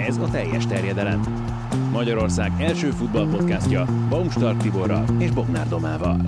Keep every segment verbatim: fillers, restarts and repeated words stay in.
Ez a Teljes terjedelem. Magyarország első futballpodcastja Baumstark Tiborral és Bognár Domával.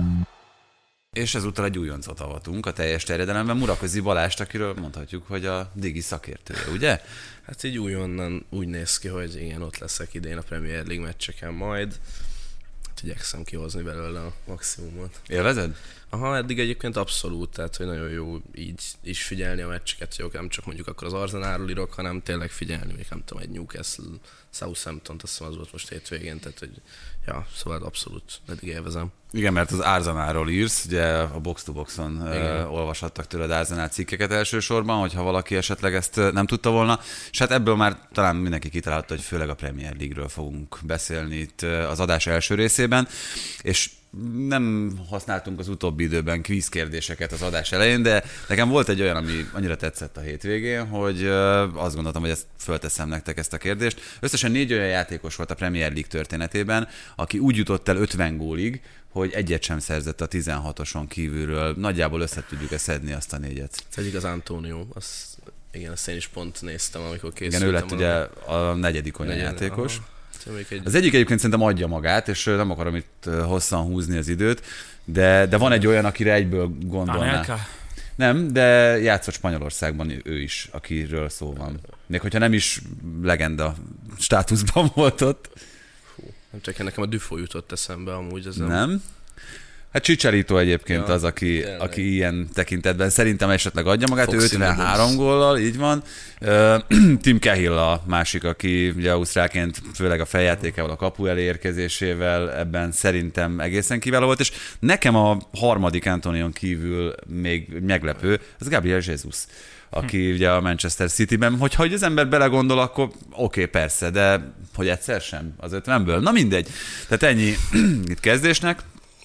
És ezúttal egy újoncot avatunk a Teljes terjedelemben, Muraközi Balást, akiről mondhatjuk, hogy a digi szakértője, ugye? Hát így újonnan úgy néz ki, hogy igen, ott leszek idén a Premier League meccseken majd. Hát igyekszem kihozni belőle a maximumot. Élvezed? Aha, eddig egyébként abszolút, tehát hogy nagyon jó így is figyelni a meccseket, hogy nem csak mondjuk akkor az Arsenalról írok, hanem tényleg figyelni, még nem tudom, egy Newcastle, Southampton, azt hiszem az volt most hétvégén, tehát hogy ja, szóval abszolút eddig élvezem. Igen, mert az Arsenalról írsz, ugye a Box to Boxon uh, olvashattak tőled Arsenal cikkeket elsősorban, hogyha valaki esetleg ezt nem tudta volna, és hát ebből már talán mindenki kitalálta, hogy főleg a Premier League-ről fogunk beszélni itt az adás első részében, és nem használtunk az utóbbi időben kvíz kérdéseket az adás elején, de nekem volt egy olyan, ami annyira tetszett a hétvégén, hogy azt gondoltam, hogy ezt fölteszem nektek ezt a kérdést. Összesen négy olyan játékos volt a Premier League történetében, aki úgy jutott el ötven gólig, hogy egyet sem szerzett a tizenhatoson kívülről. Nagyjából össze tudjuk szedni azt a négyet. Ez egyik az Antonio, az, igen, azt én is pont néztem, amikor készültem. Igen, ő lett ugye a negyedik olyan negyedik, játékos. Aha. Egy... Az egyik egyébként szerintem adja magát, és nem akarom itt hosszan húzni az időt, de, de van egy olyan, akire egyből gondolná. Anelka? Nem, de játszott Spanyolországban ő is, akiről szó van. Még hogyha nem is legenda státuszban volt ott. Hú, nem csak nekem a Dufo jutott eszembe amúgy. Az nem? nem? Hát Chicharito egyébként ja, az, aki, aki ilyen tekintetben szerintem esetleg adja magát, Foxy ötvenhárom góllal, így van. Uh, Tim Cahill a másik, aki ugye ausztrálként főleg a feljátékával, a kapu elé érkezésével ebben szerintem egészen kiváló volt, és nekem a harmadik Antonion kívül még meglepő, az Gabriel Jesus, aki hm. ugye a Manchester Cityben, hogyha az ember belegondol, akkor oké, okay, persze, de hogy egyszer sem az ötvenből. Na mindegy. Tehát ennyi itt kezdésnek.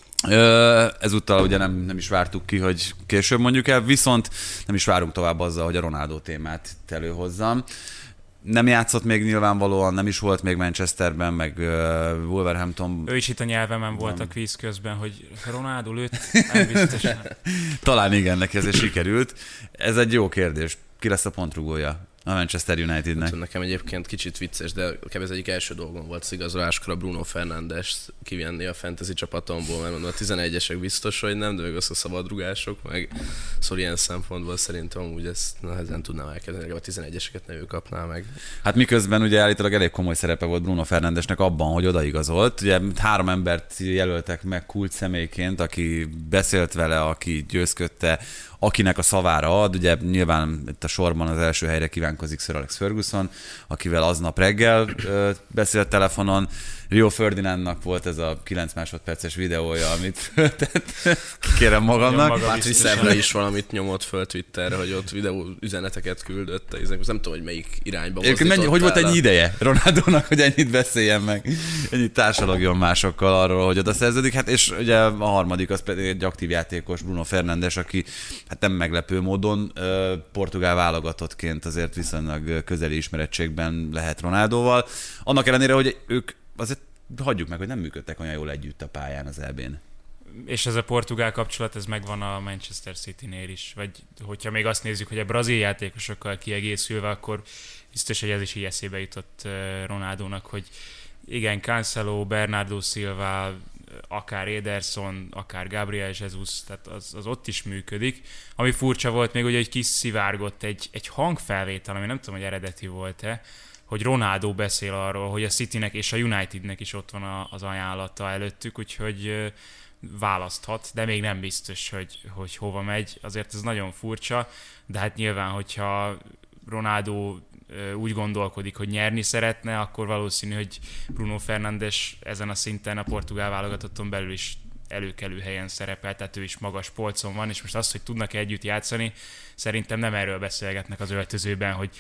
Ezúttal ugye nem, nem is vártuk ki, hogy később mondjuk el, viszont nem is várunk tovább azzal, hogy a Ronaldo témát előhozzam. Nem játszott még nyilvánvalóan, nem is volt még Manchesterben, meg uh, Wolverhampton. Ő is itt a nyelvemen volt a kvíz közben, hogy Ronaldo lőtt, elbiztosan. Talán igen, neki ez is sikerült. Ez egy jó kérdés. Ki lesz a pontrugója a Manchester Unitednek? Hát, nekem egyébként kicsit vicces, de kb. Ez egyik első dolgom volt az igazoláskor a Bruno Fernandes kivenni a fantasy csapatomból, mert mondom, a tizenegyesek biztos, hogy nem, de még az a szabadrugások, meg szóval ilyen szempontból szerintem amúgy ezt nehezen tudnám elkezdeni, a tizenegyeseket ne ő kapná meg. Hát miközben ugye állítólag elég komoly szerepe volt Bruno Fernandesnek abban, hogy odaigazolt. Ugye három embert jelöltek meg kult személyként, aki beszélt vele, aki győzködte, akinek a szavára ad, ugye nyilván itt a sorban az első helyre kívánkozik Sir Alex Ferguson, akivel aznap reggel ö, beszélt telefonon. Rio Ferdinandnak volt ez a kilenc másodperces videója, amit föltett, kérem magamnak. Patrice is valamit nyomott föl Twitterre, hogy ott videó üzeneteket küldött, nem tudom, hogy melyik irányba mozdítottál. Hogy volt ennyi ideje Ronaldónak, hogy ennyit beszéljen meg, ennyit társalogjon másokkal arról, hogy oda szerződik. Hát és ugye a harmadik az pedig egy aktív játékos, Bruno Fernandes, aki hát nem meglepő módon portugál válogatottként azért viszonylag közeli ismerettségben lehet Ronaldóval. Annak ellenére, hogy ők azért hagyjuk meg, hogy nem működtek olyan jól együtt a pályán az é bén. És ez a portugál kapcsolat, ez megvan a Manchester Citynél is. Vagy hogyha még azt nézzük, hogy a brazil játékosokkal kiegészülve, akkor biztos, hogy ez is így eszébe jutott Ronaldónak, hogy igen, Cancelo, Bernardo Silva, akár Ederson, akár Gabriel Jesus, tehát az, az ott is működik. Ami furcsa volt még, ugye, hogy kiszivárgott egy, egy hangfelvétel, ami nem tudom, hogy eredeti volt-e, hogy Ronaldo beszél arról, hogy a Citynek és a Unitednek is ott van az ajánlata előttük, úgyhogy választhat, de még nem biztos, hogy, hogy hova megy. Azért ez nagyon furcsa, de hát nyilván, hogyha Ronaldo úgy gondolkodik, hogy nyerni szeretne, akkor valószínű, hogy Bruno Fernandes ezen a szinten a portugál válogatotton belül is előkelő helyen szerepel, tehát ő is magas polcon van, és most az, hogy tudnak együtt játszani, szerintem nem erről beszélgetnek az öltözőben, hogy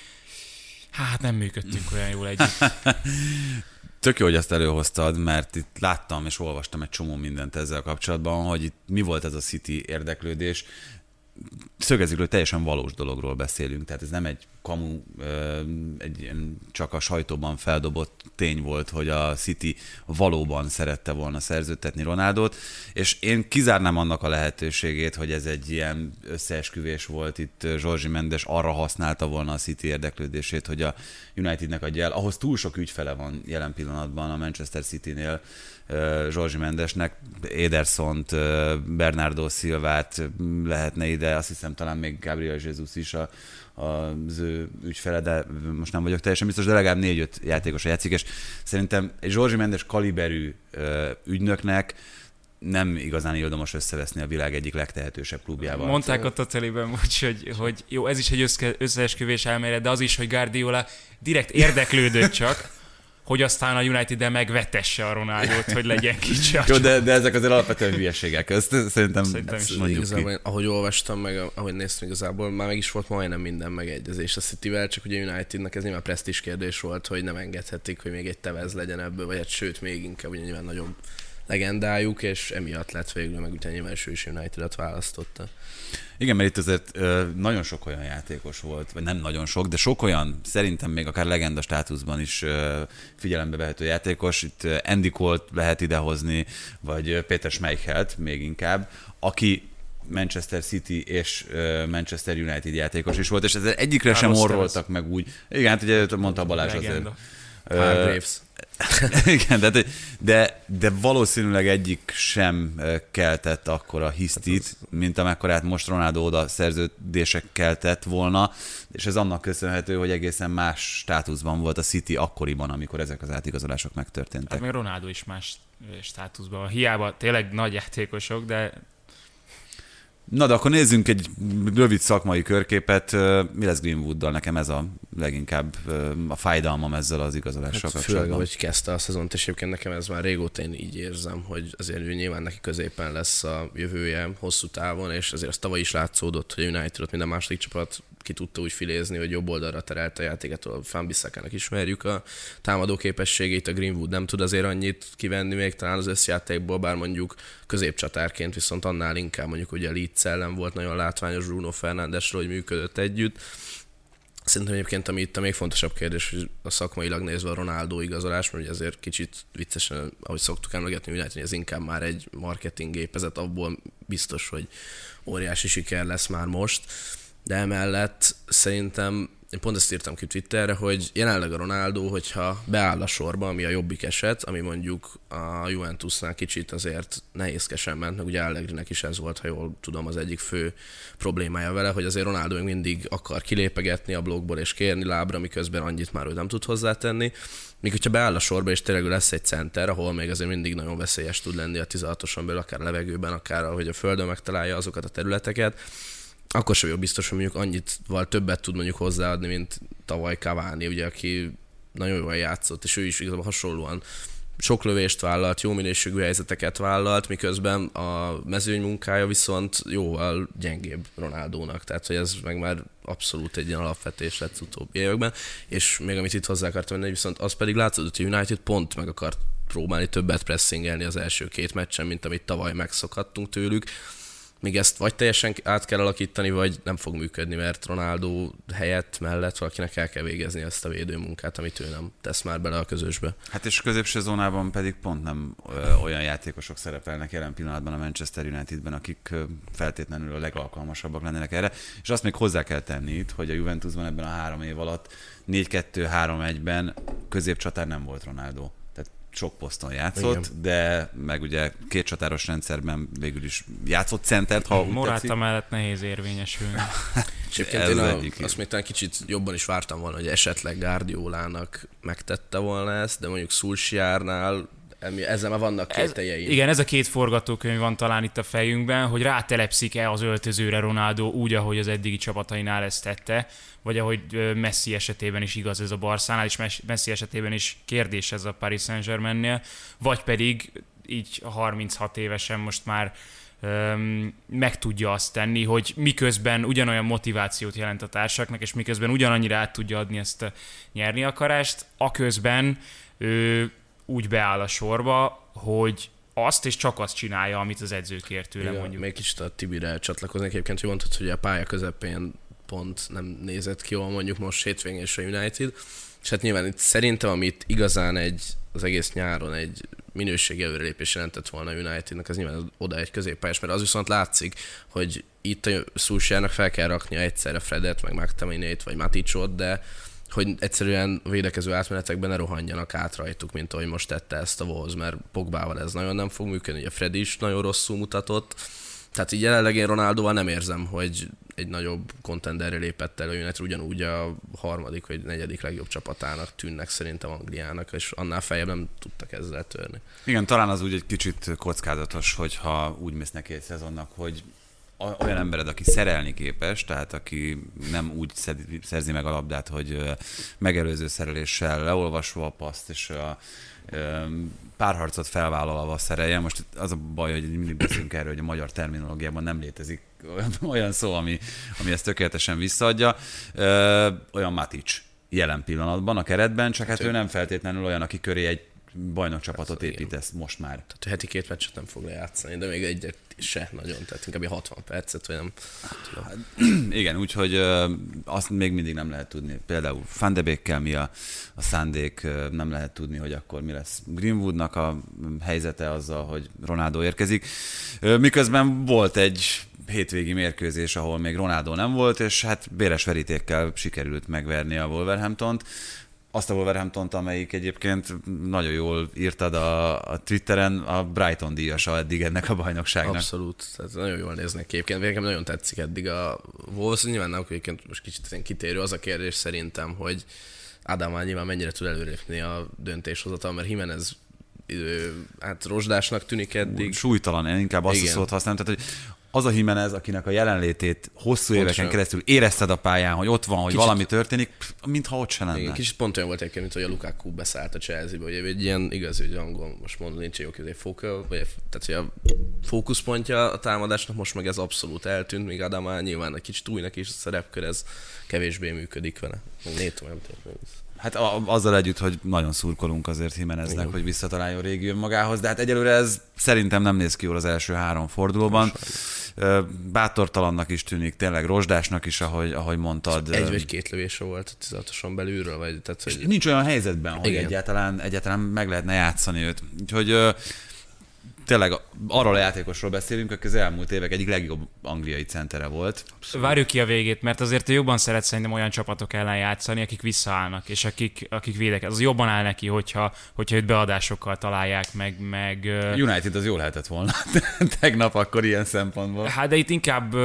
hát nem működtünk olyan jól együtt. Tök jó, hogy ezt előhoztad, mert itt láttam és olvastam egy csomó mindent ezzel kapcsolatban, hogy itt mi volt ez a City érdeklődés. szögezzük, hogy teljesen valós dologról beszélünk, tehát ez nem egy kamu, egy ilyen csak a sajtóban feldobott tény volt, hogy a City valóban szerette volna szerződtetni Ronaldót, és én kizárnám annak a lehetőségét, hogy ez egy ilyen összeesküvés volt itt, Jorge Mendes arra használta volna a City érdeklődését, hogy a Unitednek adja el. Ahhoz túl sok ügyfele van jelen pillanatban a Manchester Citynél, Jorge Mendesnek, Edersont, Bernardo Silvát lehetne ide, azt hiszem talán még Gabriel Jesus is a, az ő ügyfele, de most nem vagyok teljesen biztos, de legalább négy-öt játékos játszik, és szerintem egy Jorge Mendes kaliberű ügynöknek nem igazán érdemes összeveszni a világ egyik legtehetősebb klubjával. Mondták a Totaliben, hogy, hogy jó, ez is egy összeesküvés elmélet, de az is, hogy Guardiola direkt érdeklődött csak, hogy aztán a United-del megvetesse a Ronaldót, hogy legyen kicsi. Jó, de, de ezek azért alapvetően hülyeségek. Ezt szerintem, szerintem ezt is mondjuk igazából, ki. Ahogy olvastam, meg ahogy néztem igazából, már meg is volt majdnem minden megegyezés a Cityvel, csak ugye Unitednek ez nyilván presztízs kérdés volt, hogy nem engedhetik, hogy még egy Tevez legyen ebből, vagy hát sőt, még inkább ugye nyilván nagyobb legendájuk, és emiatt lett végül, meg utána nyilván ő is United-et választotta. Igen, mert itt azért nagyon sok olyan játékos volt, vagy nem nagyon sok, de sok olyan, szerintem még akár legenda státuszban is figyelembe vehető játékos. Itt Andy Cole-t lehet idehozni, vagy Péter Schmeichelt még inkább, aki Manchester City és Manchester United játékos is volt, és ezzel egyikre sem orroltak meg úgy. Igen, hát ugye mondta Balázs azért. Hargreaves. Igen, de, de, de valószínűleg egyik sem keltett akkora hisztit, mint amekkorát most Ronaldo oda szerződések keltett volna, és ez annak köszönhető, hogy egészen más státuszban volt a City akkoriban, amikor ezek az átigazolások megtörténtek. Hát még Ronaldo is más státuszban. Hiába tényleg nagy játékosok, de... Na, de akkor nézzünk egy rövid szakmai körképet. Mi lesz Greenwooddal? Nekem ez a leginkább a fájdalmam ezzel az igazolással hát kapcsolatban. Főleg, hogy kezdte a szezont, és egyébként nekem ez már régóta én így érzem, hogy azért ő nyilván neki középen lesz a jövője hosszú távon, és azért az tavaly is látszódott, hogy a United-ot minden második csapat ki tudta úgy filézni, hogy jobb oldalra terelte a játéket, a Wan-Bissakának ismerjük a támadó képességét, a Greenwood nem tud azért annyit kivenni még talán az összjátékból, bár mondjuk középcsatárként viszont annál inkább mondjuk ugye Leeds ellen volt nagyon látványos Bruno Fernandesről, hogy működött együtt. Szerintem egyébként, ami itt a még fontosabb kérdés, hogy a szakmailag nézve a Ronaldo igazolás, mert ugye azért kicsit viccesen, ahogy szoktuk emlegetni, hogy ez inkább már egy marketing gépezet, abból biztos, hogy óriási siker lesz már most. De emellett szerintem, én pont ezt írtam ki Twitterre, hogy jelenleg a Ronaldo, hogyha beáll a sorba, ami a jobbik eset, ami mondjuk a Juventusnál kicsit azért nehézkesen ment, meg ugye Allegrinek is ez volt, ha jól tudom, az egyik fő problémája vele, hogy azért Ronaldo még mindig akar kilépegetni a blokkból és kérni lábra, miközben annyit már ő nem tud hozzátenni. Míg hogyha beáll a sorba, és tényleg lesz egy center, ahol még azért mindig nagyon veszélyes tud lenni a tizenhatoson belül, akár a levegőben, akár ahogy a földön megtalálja azokat a területeket, akkor sem jó biztos, hogy mondjuk annyit val többet tud mondjuk hozzáadni, mint tavaly Cavani, ugye, aki nagyon jól játszott, és ő is igazából hasonlóan sok lövést vállalt, jó minőségű helyzeteket vállalt, miközben a mezőny munkája viszont jóval gyengébb Ronaldónak, tehát hogy ez meg már abszolút egy ilyen alapvetés lett utóbbi években, és még amit itt hozzá akartam venni, viszont az pedig látszott, hogy United pont meg akart próbálni többet pressingelni az első két meccsen, mint amit tavaly megszokhattunk tőlük. Még ezt vagy teljesen át kell alakítani, vagy nem fog működni, mert Ronaldo helyett mellett valakinek el kell végezni ezt a védőmunkát, amit ő nem tesz már bele a közösbe. Hát és középső zónában pedig pont nem ö, olyan játékosok szerepelnek jelen pillanatban a Manchester Unitedben, akik ö, feltétlenül a legalkalmasabbak lennének erre. És azt még hozzá kell tenni itt, hogy a Juventusban ebben a három év alatt négy kettő három egyben középcsatár nem volt Ronaldo. Sok poszton játszott, igen, de meg ugye két csatáros rendszerben végül is játszott centert, ha úgy Morata mellett nehéz érvényesülni. És egyébként én a, azt még talán kicsit jobban is vártam volna, hogy esetleg Guardiolának megtette volna ezt, de mondjuk Solskjaernál ezzel már vannak kételjeim. Igen, ez a két forgatókönyv van talán itt a fejünkben, hogy rátelepszik-e az öltözőre Ronaldo úgy, ahogy az eddigi csapatainál ezt tette, vagy ahogy Messi esetében is igaz ez a Barszánál, és Messi esetében is kérdés ez a Paris Saint-Germainnél, vagy pedig így harminchat évesen most már öm, meg tudja azt tenni, hogy miközben ugyanolyan motivációt jelent a társaknak, és miközben ugyanannyira át tudja adni ezt a nyerni akarást, aközben ő úgy beáll a sorba, hogy azt, és csak azt csinálja, amit az edző kér tőle, igen, mondjuk. még kicsit a Tibire csatlakoznék egyébként, hogy mondtad, hogy a pálya közepén pont nem nézett ki jól mondjuk most hétvégén és a United, és hát nyilván itt szerintem, amit igazán egy, az egész nyáron egy minőségi előrelépés jelentett volna a Unitednek, az nyilván oda egy középpályás, mert az viszont látszik, hogy itt a Solskjaernek fel kell raknia egyszerre Fredet, meg McTominayt, vagy Maticot, de hogy egyszerűen a védekező átmenetekben ne rohanjanak át rajtuk, mint ahogy most tette ezt a Wolves, mert Pogbával ez nagyon nem fog működni, ugye Fred is nagyon rosszul mutatott, tehát így jelenleg én Ronaldóval nem érzem, hogy egy nagyobb contenderre lépett el a United, ugyanúgy a harmadik vagy negyedik legjobb csapatának tűnnek szerintem Angliának, és annál feljebb nem tudtak ezzel törni. Igen, talán az úgy egy kicsit kockázatos, hogyha úgy mész neki egy szezonnak, hogy olyan embered, aki szerelni képes, tehát aki nem úgy szerzi meg a labdát, hogy megelőző szereléssel leolvasva a paszt, és a párharcot felvállalva szereljen. Most az a baj, hogy mindig beszélünk erről, hogy a magyar terminológiában nem létezik olyan szó, ami, ami ezt tökéletesen visszaadja. Olyan Matic jelen pillanatban a keretben, csak hát ő nem feltétlenül olyan, aki köré egy bajnokcsapatot építesz most már. Tehát heti két meccset nem fog lejátszani, de még egyet se nagyon, tehát inkább hatvan percet, vagy nem tudom. Igen, úgyhogy azt még mindig nem lehet tudni. Például Van de Beekkel mi a, a szándék, nem lehet tudni, hogy akkor mi lesz Greenwoodnak a helyzete azzal, hogy Ronaldo érkezik. Miközben volt egy hétvégi mérkőzés, ahol még Ronaldo nem volt, és hát béres verítékkel sikerült megverni a Wolverhamptont. Azt a Wolverhamptont, amelyik egyébként nagyon jól írtad a, a Twitteren, a Brighton díjasa eddig ennek a bajnokságnak. Abszolút, tehát nagyon jól néznek ki egyébként. Nekem nagyon tetszik eddig a Wolves, nyilván nem, egyébként most kicsit kitérő az a kérdés szerintem, hogy Ádámán nyilván mennyire tud előrépni a döntéshozatal, mert Jimenez hát rozsdásnak tűnik eddig. Súlytalan, én inkább azt a szót használom, tehát hogy az a Jimenez, akinek a jelenlétét hosszú éveken Pontosan. keresztül érezted a pályán, hogy ott van, hogy kicsit, valami történik, mintha ott se lenne. Igen, kicsit pont olyan volt egyébként, mint hogy a Lukaku beszállt a Chelsea-be, hogy egy ilyen igazi, hogy angol, most mondom, nincs jó közé fóka, vagy tehát hogy a fókuszpontja a támadásnak most meg ez abszolút eltűnt, míg Adama nyilván egy kicsit újnak is a szerepkör, ez kevésbé működik vele. Négy olyan történik. Hát azzal együtt, hogy nagyon szurkolunk azért Jimeneznek, Igen. hogy visszataláljon régi önmagához, de hát egyelőre ez szerintem nem néz ki jól az első három fordulóban. Bátortalannak is tűnik, tényleg rozsdásnak is, ahogy, ahogy mondtad. Egy vagy két lövése volt tizedhatosan belülről, vagy tehát, hogy... nincs olyan helyzetben, hogy egyáltalán, egyáltalán meg lehetne játszani őt. Úgyhogy tényleg arról a játékosról beszélünk, aki az elmúlt évek egyik legjobb angliai centere volt. Abszolút. Várjuk ki a végét, mert azért jobban szeret szerintem olyan csapatok ellen játszani, akik visszaállnak, és akik, akik védek. Az jobban áll neki, hogyha, hogyha őt beadásokkal találják meg. meg United az jól lehetett volna tegnap akkor ilyen szempontból. Hát de itt inkább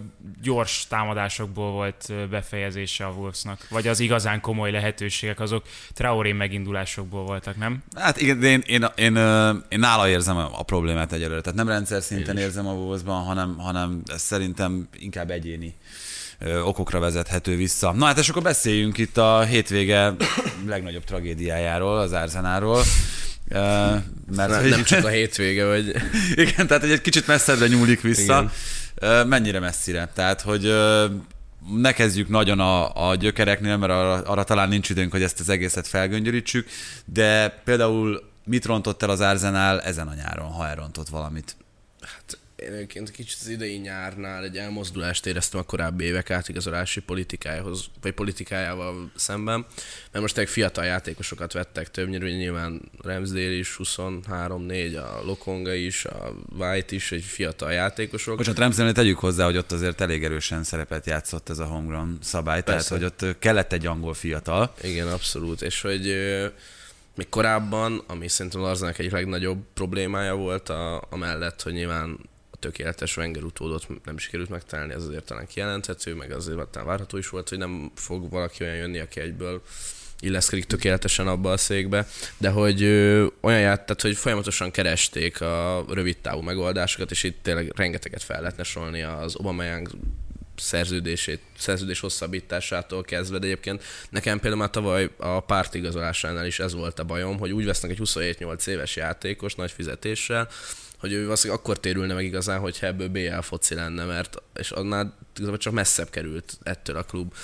gyors támadásokból volt befejezése a Wolvesnak, vagy az igazán komoly lehetőségek, azok Traoré megindulásokból voltak, nem? Hát igen, de én, én, én, én, én nála érzem a problémát egyelőre. Tehát nem rendszer szinten érzem a Wolvesban, hanem, hanem ez szerintem inkább egyéni ö, okokra vezethető vissza. Na hát és akkor beszéljünk itt a hétvége legnagyobb tragédiájáról, az Arsenalról. Uh, mert nem, hogy... nem csak a hétvége, vagy... Igen, tehát egy kicsit messzebbre nyúlik vissza. Uh, mennyire messzire? Tehát, hogy uh, ne kezdjük nagyon a, a gyökereknél, mert arra, arra talán nincs időnk, hogy ezt az egészet felgöngyörítsük, de például mit rontott el az Arsenal ezen a nyáron, ha elrontott valamit? Hát én egyébként kicsit az idei nyárnál egy elmozdulást éreztem a korábbi évek átigazolási politikájához, vagy politikájával szemben, mert most egy fiatal játékosokat vettek többnyire, nyilván Ramsdale is, huszonhárom négy, a Lokonga is, a White is, egy fiatal játékosok. Bocsánat, Ramsdale-nél tegyük hozzá, hogy ott azért elég erősen szerepet játszott ez a homegrown szabály, Persze. tehát hogy ott kellett egy angol fiatal. Igen, abszolút, és hogy még korábban, ami szerintem az Arsenalnak egyik legnagyobb problémája volt, a, amellett, hogy nyilván a tökéletes Wenger utódot nem sikerült megtalálni, ez azért talán kijelenthető, meg azért talán várható is volt, hogy nem fog valaki olyan jönni, aki egyből illeszkedik tökéletesen abba a székbe, de hogy ö, olyan ját, tehát hogy folyamatosan keresték a rövid távú megoldásokat, és itt tényleg rengeteget fel lehetne sorolni az Aubameyang szerződését, szerződés hosszabbításától kezdve, de egyébként nekem például már tavaly a Partey igazolásánál is ez volt a bajom, hogy úgy vesznek egy huszonhét nyolc éves játékos nagy fizetéssel, hogy ő valószínűleg akkor térülne meg igazán, hogyha ebből bé el foci lenne, mert és annál igazából csak messzebb került ettől a klub.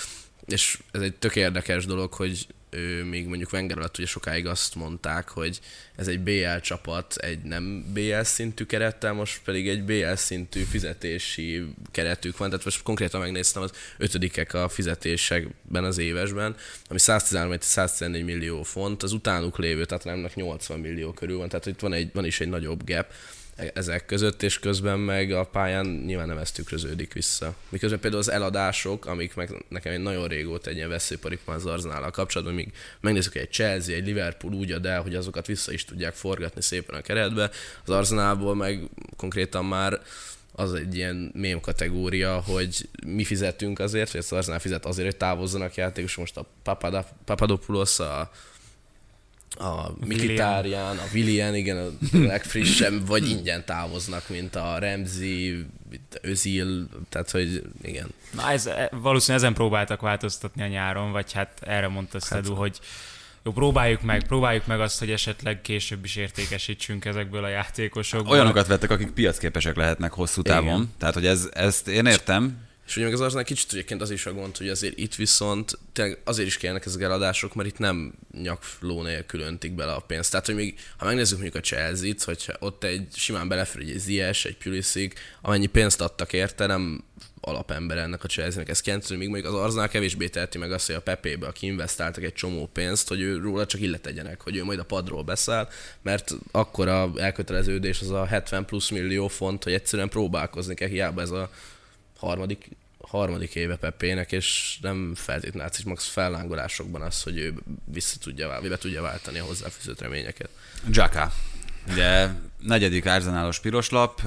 és ez egy tök érdekes dolog, hogy ő még mondjuk Wenger alatt ugye sokáig azt mondták, hogy ez egy bé el csapat, egy nem bé el szintű kerettel, most pedig egy bé el szintű fizetési keretük van, tehát most konkrétan megnéztem, az ötödikek a fizetésekben az évesben, ami száztizenhárom száztizennégy millió font, az utánuk lévő, tehát nemnek nyolcvan millió körül van, tehát itt van, egy, van is egy nagyobb gap ezek között, és közben meg a pályán nyilván nem ez tükröződik vissza. Miközben például az eladások, amik meg nekem egy nagyon régóta egy ilyen veszőparik van az Arsenállal kapcsolatban, míg megnézzük, hogy egy Chelsea, egy Liverpool úgy ad el, hogy azokat vissza is tudják forgatni szépen a keretbe, az Arsenalból meg konkrétan már az egy ilyen mém kategória, hogy mi fizetünk azért, vagy az Arsenal fizet azért, hogy távozzanak játékosok, most a Papadopoulos, a a Mkhitaryan, a Willian, igen, a legfrissebb, vagy ingyen távoznak, mint a Ramsey, Özil, tehát hogy igen. Na ez, valószínűleg ezen próbáltak változtatni a nyáron, vagy hát erre mondta Stedu, hát, hogy jó, próbáljuk meg, próbáljuk meg azt, hogy esetleg később is értékesítsünk ezekből a játékosokból. Olyanokat vettek, akik piacképesek lehetnek hosszú távon, igen. Tehát hogy ez, ezt én értem. És ugye meg az Arsenal kicsit egyébként az is a gond, hogy azért itt viszont tényleg azért is kellnek ezek eladások, mert itt nem nyakló nélkül öntik bele a pénzt. Tehát, hogy még, ha megnézzük mondjuk a Chelsea-t, hogyha ott egy simán belefér egy Ziyech, egy Pulisic, amennyi pénzt adtak érte, nem alapember ennek a Chelsea-nek. Ez kent, hogy még mondjuk az Arsenal kevésbé teheti meg azt, hogy a Pepébe, aki investáltak egy csomó pénzt, hogy ő róla csak illetegyenek, hogy ő majd a padról beszáll, mert akkora elköteleződés az a hetven plusz millió font, hogy egyszerűen próbálkozni kell, hiába ez a harmadik, harmadik éve Pepének, és nem feltétlenül látszik max fellángolásokban az, hogy ő vissza tudja, be tudja váltani a hozzáfűzött reményeket. Xhaka. Ugye negyedik Arsenalos piroslap,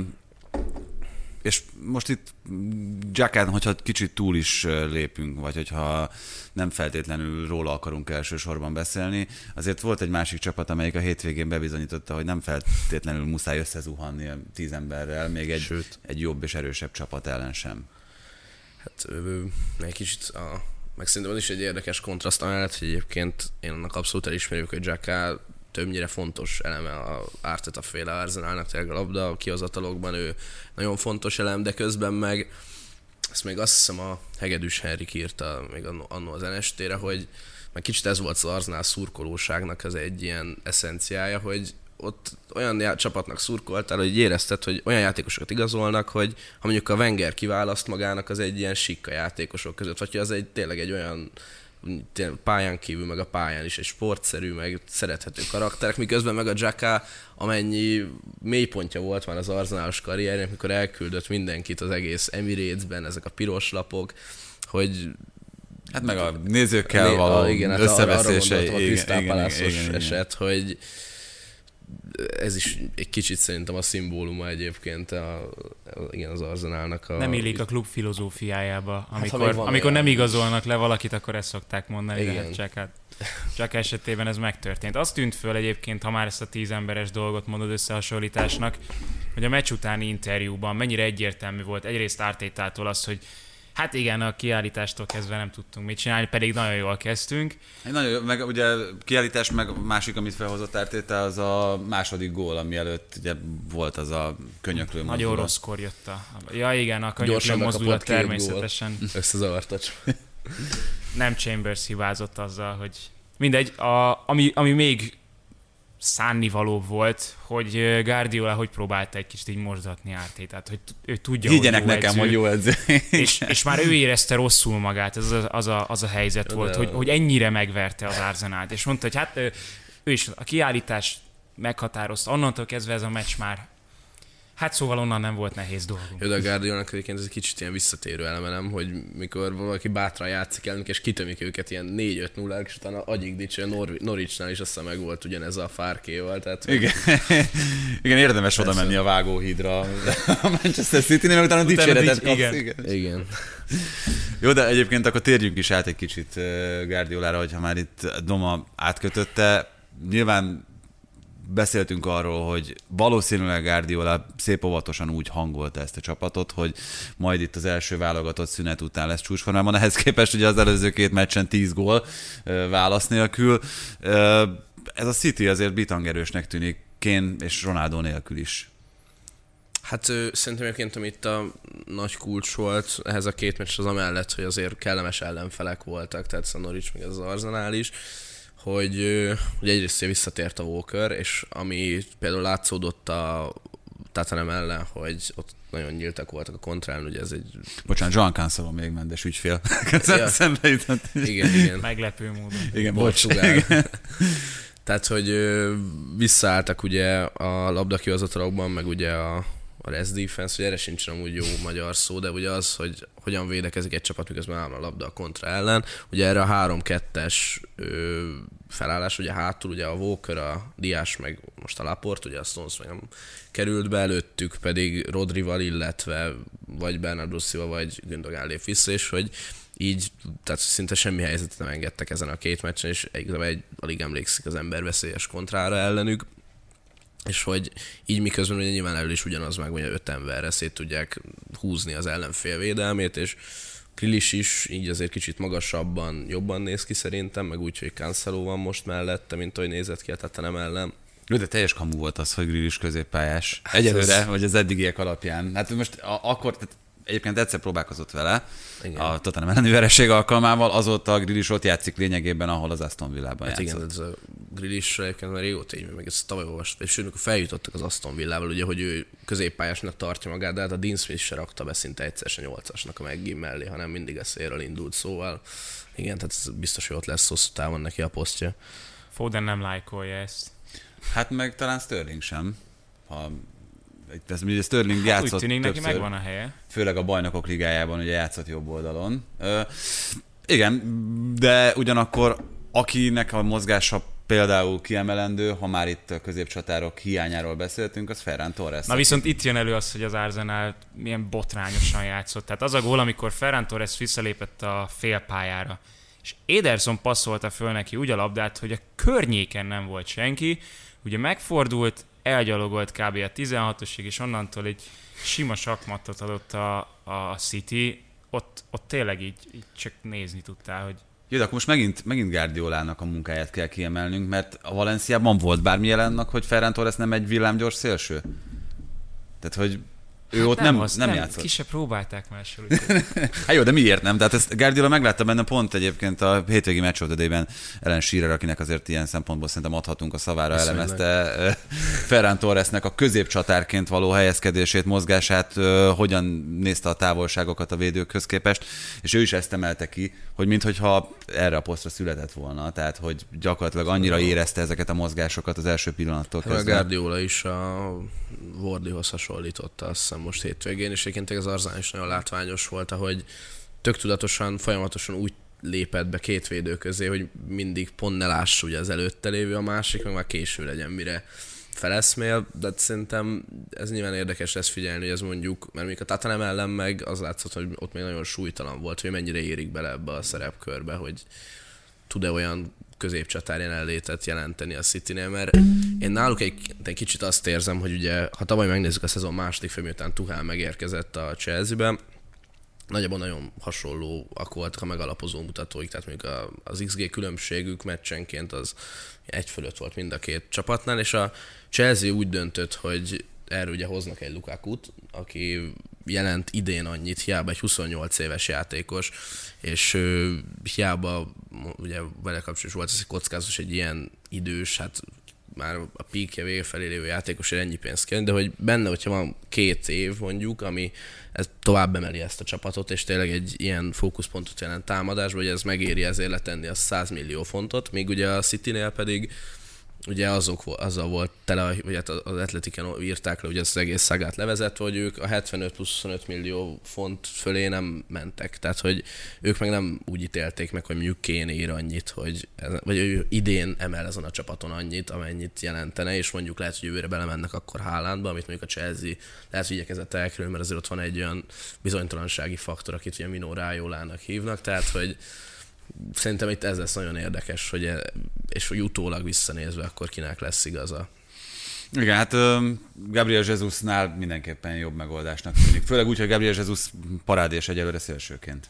és most itt Xhakán, hogyha kicsit túl is lépünk, vagy hogyha nem feltétlenül róla akarunk elsősorban beszélni, azért volt egy másik csapat, amelyik a hétvégén bebizonyította, hogy nem feltétlenül muszáj összezuhanni tíz emberrel, még egy, egy jobb és erősebb csapat ellen sem. Hát egy kicsit, a, meg szerintem az is egy érdekes kontraszt amellett, hogy egyébként én annak abszolút elismerjük, hogy Xhaka többnyire fontos eleme a Arteta féle Arsenalnak, tényleg a labda, a kihozatalokban ő nagyon fontos elem, de közben meg ezt még azt hiszem a Hegedűs Henrik írta még annó az en es té-re, hogy meg kicsit ez volt az Arsenal szurkolóságnak az egy ilyen eszenciája, hogy ott olyan já- csapatnak szurkoltál, hogy érezted, hogy olyan játékosokat igazolnak, hogy ha mondjuk a Wenger kiválaszt magának, az egy ilyen sikka játékosok között, vagy az egy tényleg egy olyan pályán kívül, meg a pályán is egy sportszerű, meg szerethető karakterek, miközben meg a Xhaka, amennyi mélypontja volt már az Arsenalos karriernek, mikor elküldött mindenkit az egész Emirates-ben, ezek a piros lapok, hogy hát meg a nézőkkel való igen, összeveszései. Hát a Crystal Palace-os eset, hogy ez is egy kicsit szerintem a szimbóluma egyébként a, a, igen, az Arsenalnak. A, nem illik a klub filozófiájába. Amikor, hát, amikor nem igazolnak le valakit, akkor ezt szokták mondani, de hát csak, hát, csak esetében ez megtörtént. Azt tűnt föl egyébként, ha már ezt a tíz emberes dolgot mondod összehasonlításnak, hogy a meccs utáni interjúban mennyire egyértelmű volt egyrészt Artetától az, hogy hát igen, a kiállítástól kezdve nem tudtunk mit csinálni, pedig nagyon jól kezdtünk. Nagyon jó, meg ugye kiállítás, meg a másik, amit felhozott Arteta, az a második gól, ami előtt ugye volt az a könyöklő mozdulat. Nagyon rosszkor jött a... Ja igen, a könyöklő mozdulat természetesen. Összezavartacs. Nem Chambers hibázott azzal, hogy mindegy, a, ami, ami még szánnivalóbb volt, hogy Guardiola hogy próbálta egy kicsit így morzdatni Artetát, hogy ő tudja, higgyenek hogy jó nekem, edző, hogy jó edző. És, és már ő érezte rosszul magát, ez az, az, a, az a helyzet volt, hogy, hogy ennyire megverte az Arsenalt, és mondta, hogy hát ő is a kiállítás meghatározta, onnantól kezdve ez a meccs már, hát szóval onnan nem volt nehéz dolgunk. Jó, de a Guardiolnak egyébként ez egy kicsit ilyen visszatérő elemenem, hogy mikor valaki bátran játszik ellenük, és kitömik őket ilyen négy öt nulla, és utána agyig dicső, Nor- Norwichnál is aztán meg volt ugyanez a Fárkéval. Tehát, hogy... Igen. Igen, érdemes oda menni a vágóhídra a Manchester City-nél, mert utána dicséretet kapsz. Igen. Igen. Igen. Jó, de egyébként akkor térjünk is át egy kicsit Guardiolára, hogyha már itt Doma átkötötte. Nyilván beszéltünk arról, hogy valószínűleg Guardiola szép óvatosan úgy hangolta ezt a csapatot, hogy majd itt az első válogatott szünet után lesz csúcsformában. Ehhez képest ugye az előző két meccsen tíz gól válasz nélkül. Ez a City azért bitangerősnek tűnik Kane és Ronaldo nélkül is. Hát ő, szerintem egyébként, amit a nagy kulcs volt ehhez a két meccs az amellett, hogy azért kellemes ellenfelek voltak, tehát a Norwich meg az Arsenal is, hogy ugye egyrészt visszatért a Walker, és ami például látszódott a Tottenham ellen, hogy ott nagyon nyíltak voltak a kontrán, ugye ez egy... Bocsánat, Joan Cancelo még mendes ügyfél. Ja. Szembe jutott. Igen, igen. Meglepő módon. Igen, bocs. Igen. Tehát, hogy visszaálltak ugye a labdakihozatalokban, meg ugye a, a rest defense, hogy erre sincs amúgy jó magyar szó, de ugye az, hogy hogyan védekezik egy csapat, miközben áll a labda a kontra ellen. Ugye erre a három kettes felállás, ugye hátul ugye a Walker, a Diás, meg most a Laporte, ugye a Stones meg nem került be, előttük pedig Rodrival, illetve vagy Bernardo Silva, vagy Gündogan lép vissza, és hogy így, tehát szinte semmi helyzetet nem engedtek ezen a két meccsen, és igazából egy, alig emlékszik az ember veszélyes kontrára ellenük, és hogy így miközben ugye nyilván elő is ugyanaz meg, hogy öt emberre szét tudják húzni az ellenfél védelmét, és Grealish is így azért kicsit magasabban, jobban néz ki szerintem, meg úgy, hogy Cancelo van most mellette, mint ahogy nézett ki a Tottenham ellen. Jó, de teljes kamu volt az, hogy Grealish középpályás. Egyelőre, ez... vagy az eddigiek alapján. Hát most a, akkor, tehát egyébként egyszer próbálkozott vele, igen. A Tottenham elleni vereség alkalmával, azóta a Grealish ott játszik lényegében, ahol az Aston Villában hát játszott. Igen, ez a Grealish egyébként már régóta így, meg ezt tavaly olvastam, és amikor feljutottak az Aston Villával, ugye, hogy ő középpályásnak tartja magát, de hát a Dean Smith se rakta be szinte egyszer se nyolcasnak a McGinn mellé, hanem mindig a szélről indult, szóval igen, tehát ez biztos, hogy ott lesz hosszú távon neki a posztja. Foden nem lájkolja ezt. Hát meg talán Sterling sem. Ha ez ugye Sterling játszott hát úgy tűnik, többször, neki megvan a helye. Főleg a bajnokok ligájában ugye játszott jobb oldalon. Ö, igen, de ugyanakkor akinek a mozgása például kiemelendő, ha már itt a középcsatárok hiányáról beszéltünk, az Ferran Torres. Na viszont itt jön elő az, hogy az Arsenal milyen botrányosan játszott. Tehát az a gól, amikor Ferran Torres visszalépett a félpályára, és Ederson passzolta föl neki úgy a labdát, hogy a környéken nem volt senki, ugye megfordult, elgyalogolt kb. A tizenhatosig, és onnantól egy sima sakmattot adott a, a City, ott, ott tényleg így, így csak nézni tudtál, hogy... Jó, de akkor most megint, megint Guardiolának a munkáját kell kiemelnünk, mert a Valenciában volt bármi jelennek, hogy Ferran Torres nem egy villámgyors szélső? Tehát, hogy ő hát ott nem, nem, nem, nem játszott. Ki se próbálták máshol. Hát jó, de miért nem? Tehát ezt Guardiola meglátta benne pont egyébként a hétvégi Match of the Day-ben Ellen Shearer, akinek azért ilyen szempontból szerintem adhatunk a szavára, viszonylag elemezte Ferran Torresnek a középcsatárként való helyezkedését, mozgását, hogyan nézte a távolságokat a védőkhöz képest, és ő is ezt emelte ki, hogy minthogyha erre a posztra született volna, tehát hogy gyakorlatilag annyira érezte ezeket a mozgásokat az első pillanattól kezdve. A Guardiola is a Wardyhoz hasonlította, azt hiszem most hétvégén, és egyébként az Arsenal is nagyon látványos volt, ahogy tök tudatosan, folyamatosan úgy lépett be két védő közé, hogy mindig pont ne láss ugye az előtte lévő a másik, meg már késő legyen, mire feleszmél, de szerintem ez nyilván érdekes lesz figyelni, hogy ez mondjuk, mert mondjuk a Tottenham ellen meg az látszott, hogy ott még nagyon súlytalan volt, hogy mennyire érik bele ebbe a szerepkörbe, hogy tud-e olyan középcsatár jelenlétet jelenteni a Citynél, mert én náluk egy, egy kicsit azt érzem, hogy ugye, ha tavaly megnézzük a szezon második fél, miután Tuchel megérkezett a Chelsea-be, nagyjából nagyon hasonlóak voltak a megalapozó mutatóik, tehát mondjuk az iksz gé különbségük meccsenként az egy fölött volt mind a két csapatnál, és a Chelsea úgy döntött, hogy erről ugye hoznak egy Lukakut, aki jelent idén annyit, hiába egy huszonnyolc éves játékos, és ö, hiába ugye vele kapcsolatos volt ez egy kockázatos, egy ilyen idős, hát már a peakje vége felé lévő játékosért ennyi pénzt kell, de hogy benne, hogyha van két év mondjuk, ami ez tovább emeli ezt a csapatot, és tényleg egy ilyen fókuszpontot jelent támadásban, hogy ez megéri ezért letenni a száz millió fontot, míg ugye a Citynél pedig ugye azok, azzal volt tele, vagy hát az Atletiken írták le, ugye az egész szágát levezetve, hogy ők a hetvenöt plusz huszonöt millió font fölé nem mentek. Tehát, hogy ők meg nem úgy ítélték meg, hogy mondjuk Kane ír annyit, hogy ez, vagy ő idén emel ezen a csapaton annyit, amennyit jelentene, és mondjuk lehet, hogy jövőre belemennek akkor Haalandba, amit mondjuk a Chelsea lehet, hogy igyekezett elkerülni, mert azért ott van egy olyan bizonytalansági faktor, akit ugye Mino Raiolának hívnak, tehát, hogy szerintem itt ez lesz nagyon érdekes, hogy és hogy utólag visszanézve, akkor kinek lesz igaza. Igen, hát Gabriel Jesusnál mindenképpen jobb megoldásnak tűnik. Főleg úgy, hogy Gabriel Jesus parádés egyelőre szélsőként.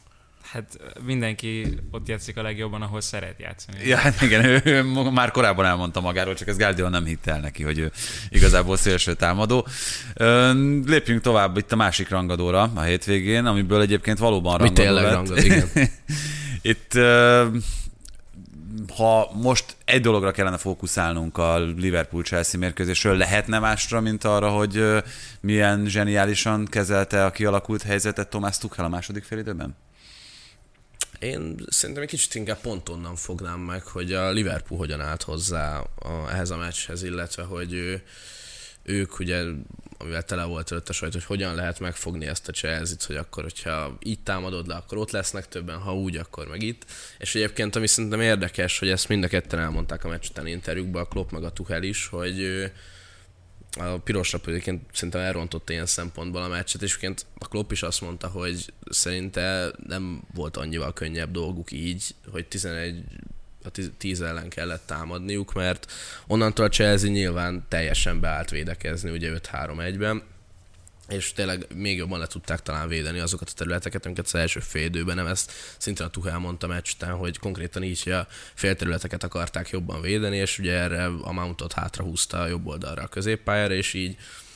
Hát mindenki ott játszik a legjobban, ahol szeret játszani. Ja, hát igen, ő, ő már korábban elmondta magáról, csak ez Guardiola nem hitt el neki, hogy ő igazából szélső támadó. Lépjünk tovább itt a másik rangadóra a hétvégén, amiből egyébként valóban rangadó lett. Tényleg rangad, igen. Itt, ha most egy dologra kellene fókuszálnunk a Liverpool-Chelsea mérkőzésről, lehetne másra, mint arra, hogy milyen zseniálisan kezelte a kialakult helyzetet Thomas Tuchel a második félidőben? Én szerintem egy kicsit inkább pont onnan fognám meg, hogy a Liverpool hogyan állt hozzá a, ehhez a meccshez, illetve hogy ő, ők ugye, amivel tele volt előtt a sajt, hogy hogyan lehet megfogni ezt a Chelsea-t, hogy akkor, hogyha így támadod le, akkor ott lesznek többen, ha úgy, akkor meg itt. És egyébként, ami szerintem érdekes, hogy ezt mind a ketten elmondták a meccs után interjúkban, a Klopp meg a Tuchel is, hogy a piros lapú egyébként szerintem elrontotta ilyen szempontból a meccset, és egyébként a Klopp is azt mondta, hogy szerinte nem volt annyival könnyebb dolguk így, hogy tizenegy a tíz ellen kellett támadniuk, mert onnantól a Chelsea nyilván teljesen beállt védekezni, ugye öt három egyben, és tényleg még jobban le tudták talán védeni azokat a területeket, amiket az első fél időben, nem ezt szintén a Tuchel mondta meccs után, hogy konkrétan így, hogy a félterületeket akarták jobban védeni, és ugye erre a Mountot hátrahúzta a jobb oldalra a középpályára, és így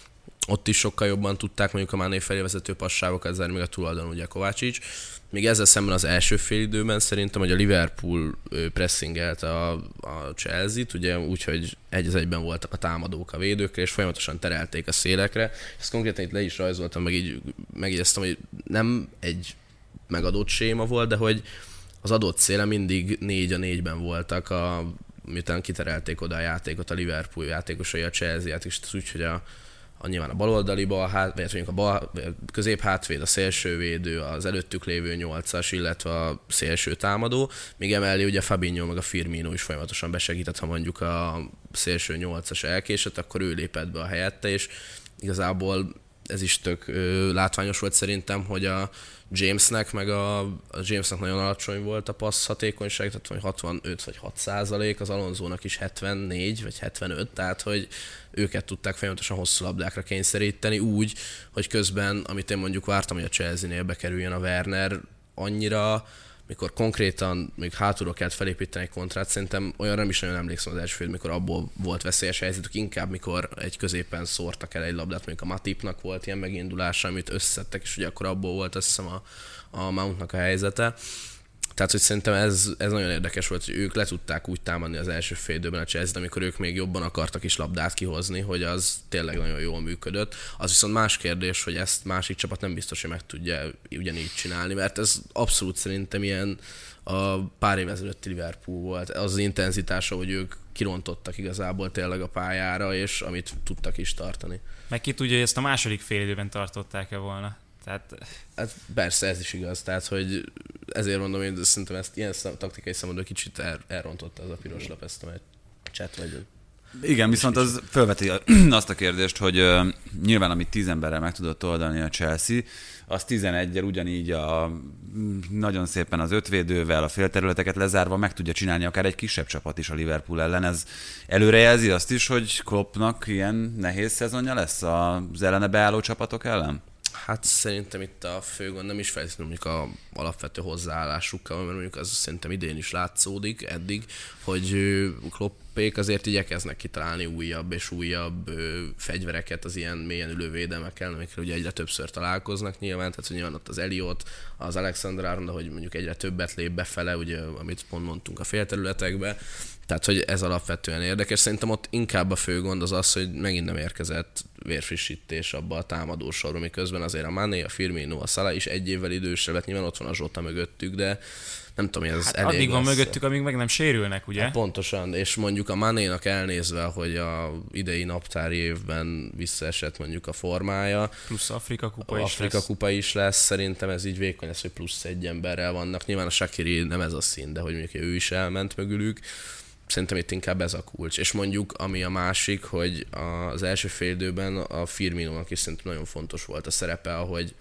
ott is sokkal jobban tudták mondjuk a Mané felé vezető passágokat zárni, még a túloldalon ugye Kovácsics. Még ezzel szemben az első fél időben szerintem, hogy a Liverpool pressingelt a, a Chelsea-t, ugye úgy, hogy egy az egyben voltak a támadók a védőkre, és folyamatosan terelték a szélekre. Ezt konkrétan itt le is rajzoltam, meg így megjegyeztem, hogy nem egy megadott séma volt, de hogy az adott széle mindig négy a négyben voltak, a, miután kiterelték oda a játékot a Liverpool játékosai, a Chelsea játékosai, úgyhogy a A nyilván a baloldali bal, hát, vagy mondjuk a bal, középhátvéd, a szélsővédő, az előttük lévő nyolcas, illetve a szélső támadó. Még emellé ugye Fabinho meg a Firmino is folyamatosan besegített, ha mondjuk a szélső nyolcas elkésett, akkor ő lépett be a helyette, és igazából ez is tök ö, látványos volt szerintem, hogy a Jamesnek, meg a, a Jamesnek nagyon alacsony volt a passz hatékonyság, tehát hogy hatvanöt vagy hat százalék, az Alonzónak is hetvennégy vagy hetvenöt, tehát hogy őket tudták folyamatosan hosszú labdákra kényszeríteni úgy, hogy közben, amit én mondjuk vártam, hogy a Chelsea-nél bekerüljön a Werner, annyira, mikor konkrétan még hátulról kellett felépíteni egy kontrát, szerintem olyan nem is nagyon emlékszem az első fél, mikor abból volt veszélyes helyzetük, inkább mikor egy középen szórtak el egy labdát, mondjuk a Matipnak volt ilyen megindulása, amit összeszedtek, és ugye akkor abból volt azt hiszem a, a Mountnak a helyzete. Tehát, hogy szerintem ez, ez nagyon érdekes volt, hogy ők le tudták úgy támadni az első fél időben a Chelsea-t, amikor ők még jobban akartak is labdát kihozni, hogy az tényleg nagyon jól működött. Az viszont más kérdés, hogy ezt másik csapat nem biztos, hogy meg tudja ugyanígy csinálni, mert ez abszolút szerintem ilyen a pár év ezelőtti Liverpool volt. Az az intenzitása, hogy ők kirontottak igazából tényleg a pályára, és amit tudtak is tartani. Meg ki tudja, hogy ezt a második fél időben tartották-e volna. Tehát... Hát persze, ez is igaz, tehát hogy ezért mondom, én szerintem ezt ilyen szem, taktikai szempontból kicsit el, elrontotta az a piros lap ezt a meccset, vagy... Igen, viszont az felveti azt a kérdést, hogy uh, nyilván amit tíz emberrel meg tudott oldani a Chelsea, az tizeneggyel ugyanígy a, nagyon szépen az ötvédővel, a félterületeket lezárva meg tudja csinálni akár egy kisebb csapat is a Liverpool ellen. Ez előrejelzi azt is, hogy Kloppnak ilyen nehéz szezonja lesz az ellene beálló csapatok ellen? Hát szerintem itt a fő gond nem is feltétlenül mondjuk a alapvető hozzáállásukkal, mert mondjuk az szerintem idén is látszódik eddig, hogy Kloppék azért igyekeznek kitalálni újabb és újabb ö, fegyvereket az ilyen mélyen ülő védelmekkel, amikkel ugye egyre többször találkoznak nyilván, tehát hogy nyilván ott az Elliot, az Alexander-Arnold, hogy mondjuk egyre többet lép befele, ugye, amit pont mondtunk a félterületekbe. Tehát, hogy ez alapvetően érdekes. Szerintem ott inkább a fő gond az az, hogy megint nem érkezett vérfrissítés abba a támadó sorba, miközben azért a Mané, a Firmino, a Salah is egy évvel idősebb lett, nyilván ott van a Zsota mögöttük, de nem tudom, hogy ez hát elég addig van lesz. mögöttük, amíg meg nem sérülnek, ugye? Hát pontosan, és mondjuk a Manénak elnézve, hogy a idei naptári évben visszaesett mondjuk a formája. Plusz Afrika kupa is Afrika lesz. kupa is lesz, szerintem ez így vékony lesz, hogy plusz egy emberrel vannak. Nyilván a Shaqiri nem ez a szín, de hogy mondjuk ő is elment mögülük. Szerintem itt inkább ez a kulcs. És mondjuk, ami a másik, hogy az első fél időben a Firminónak is szerintem nagyon fontos volt a szerepe, ahogy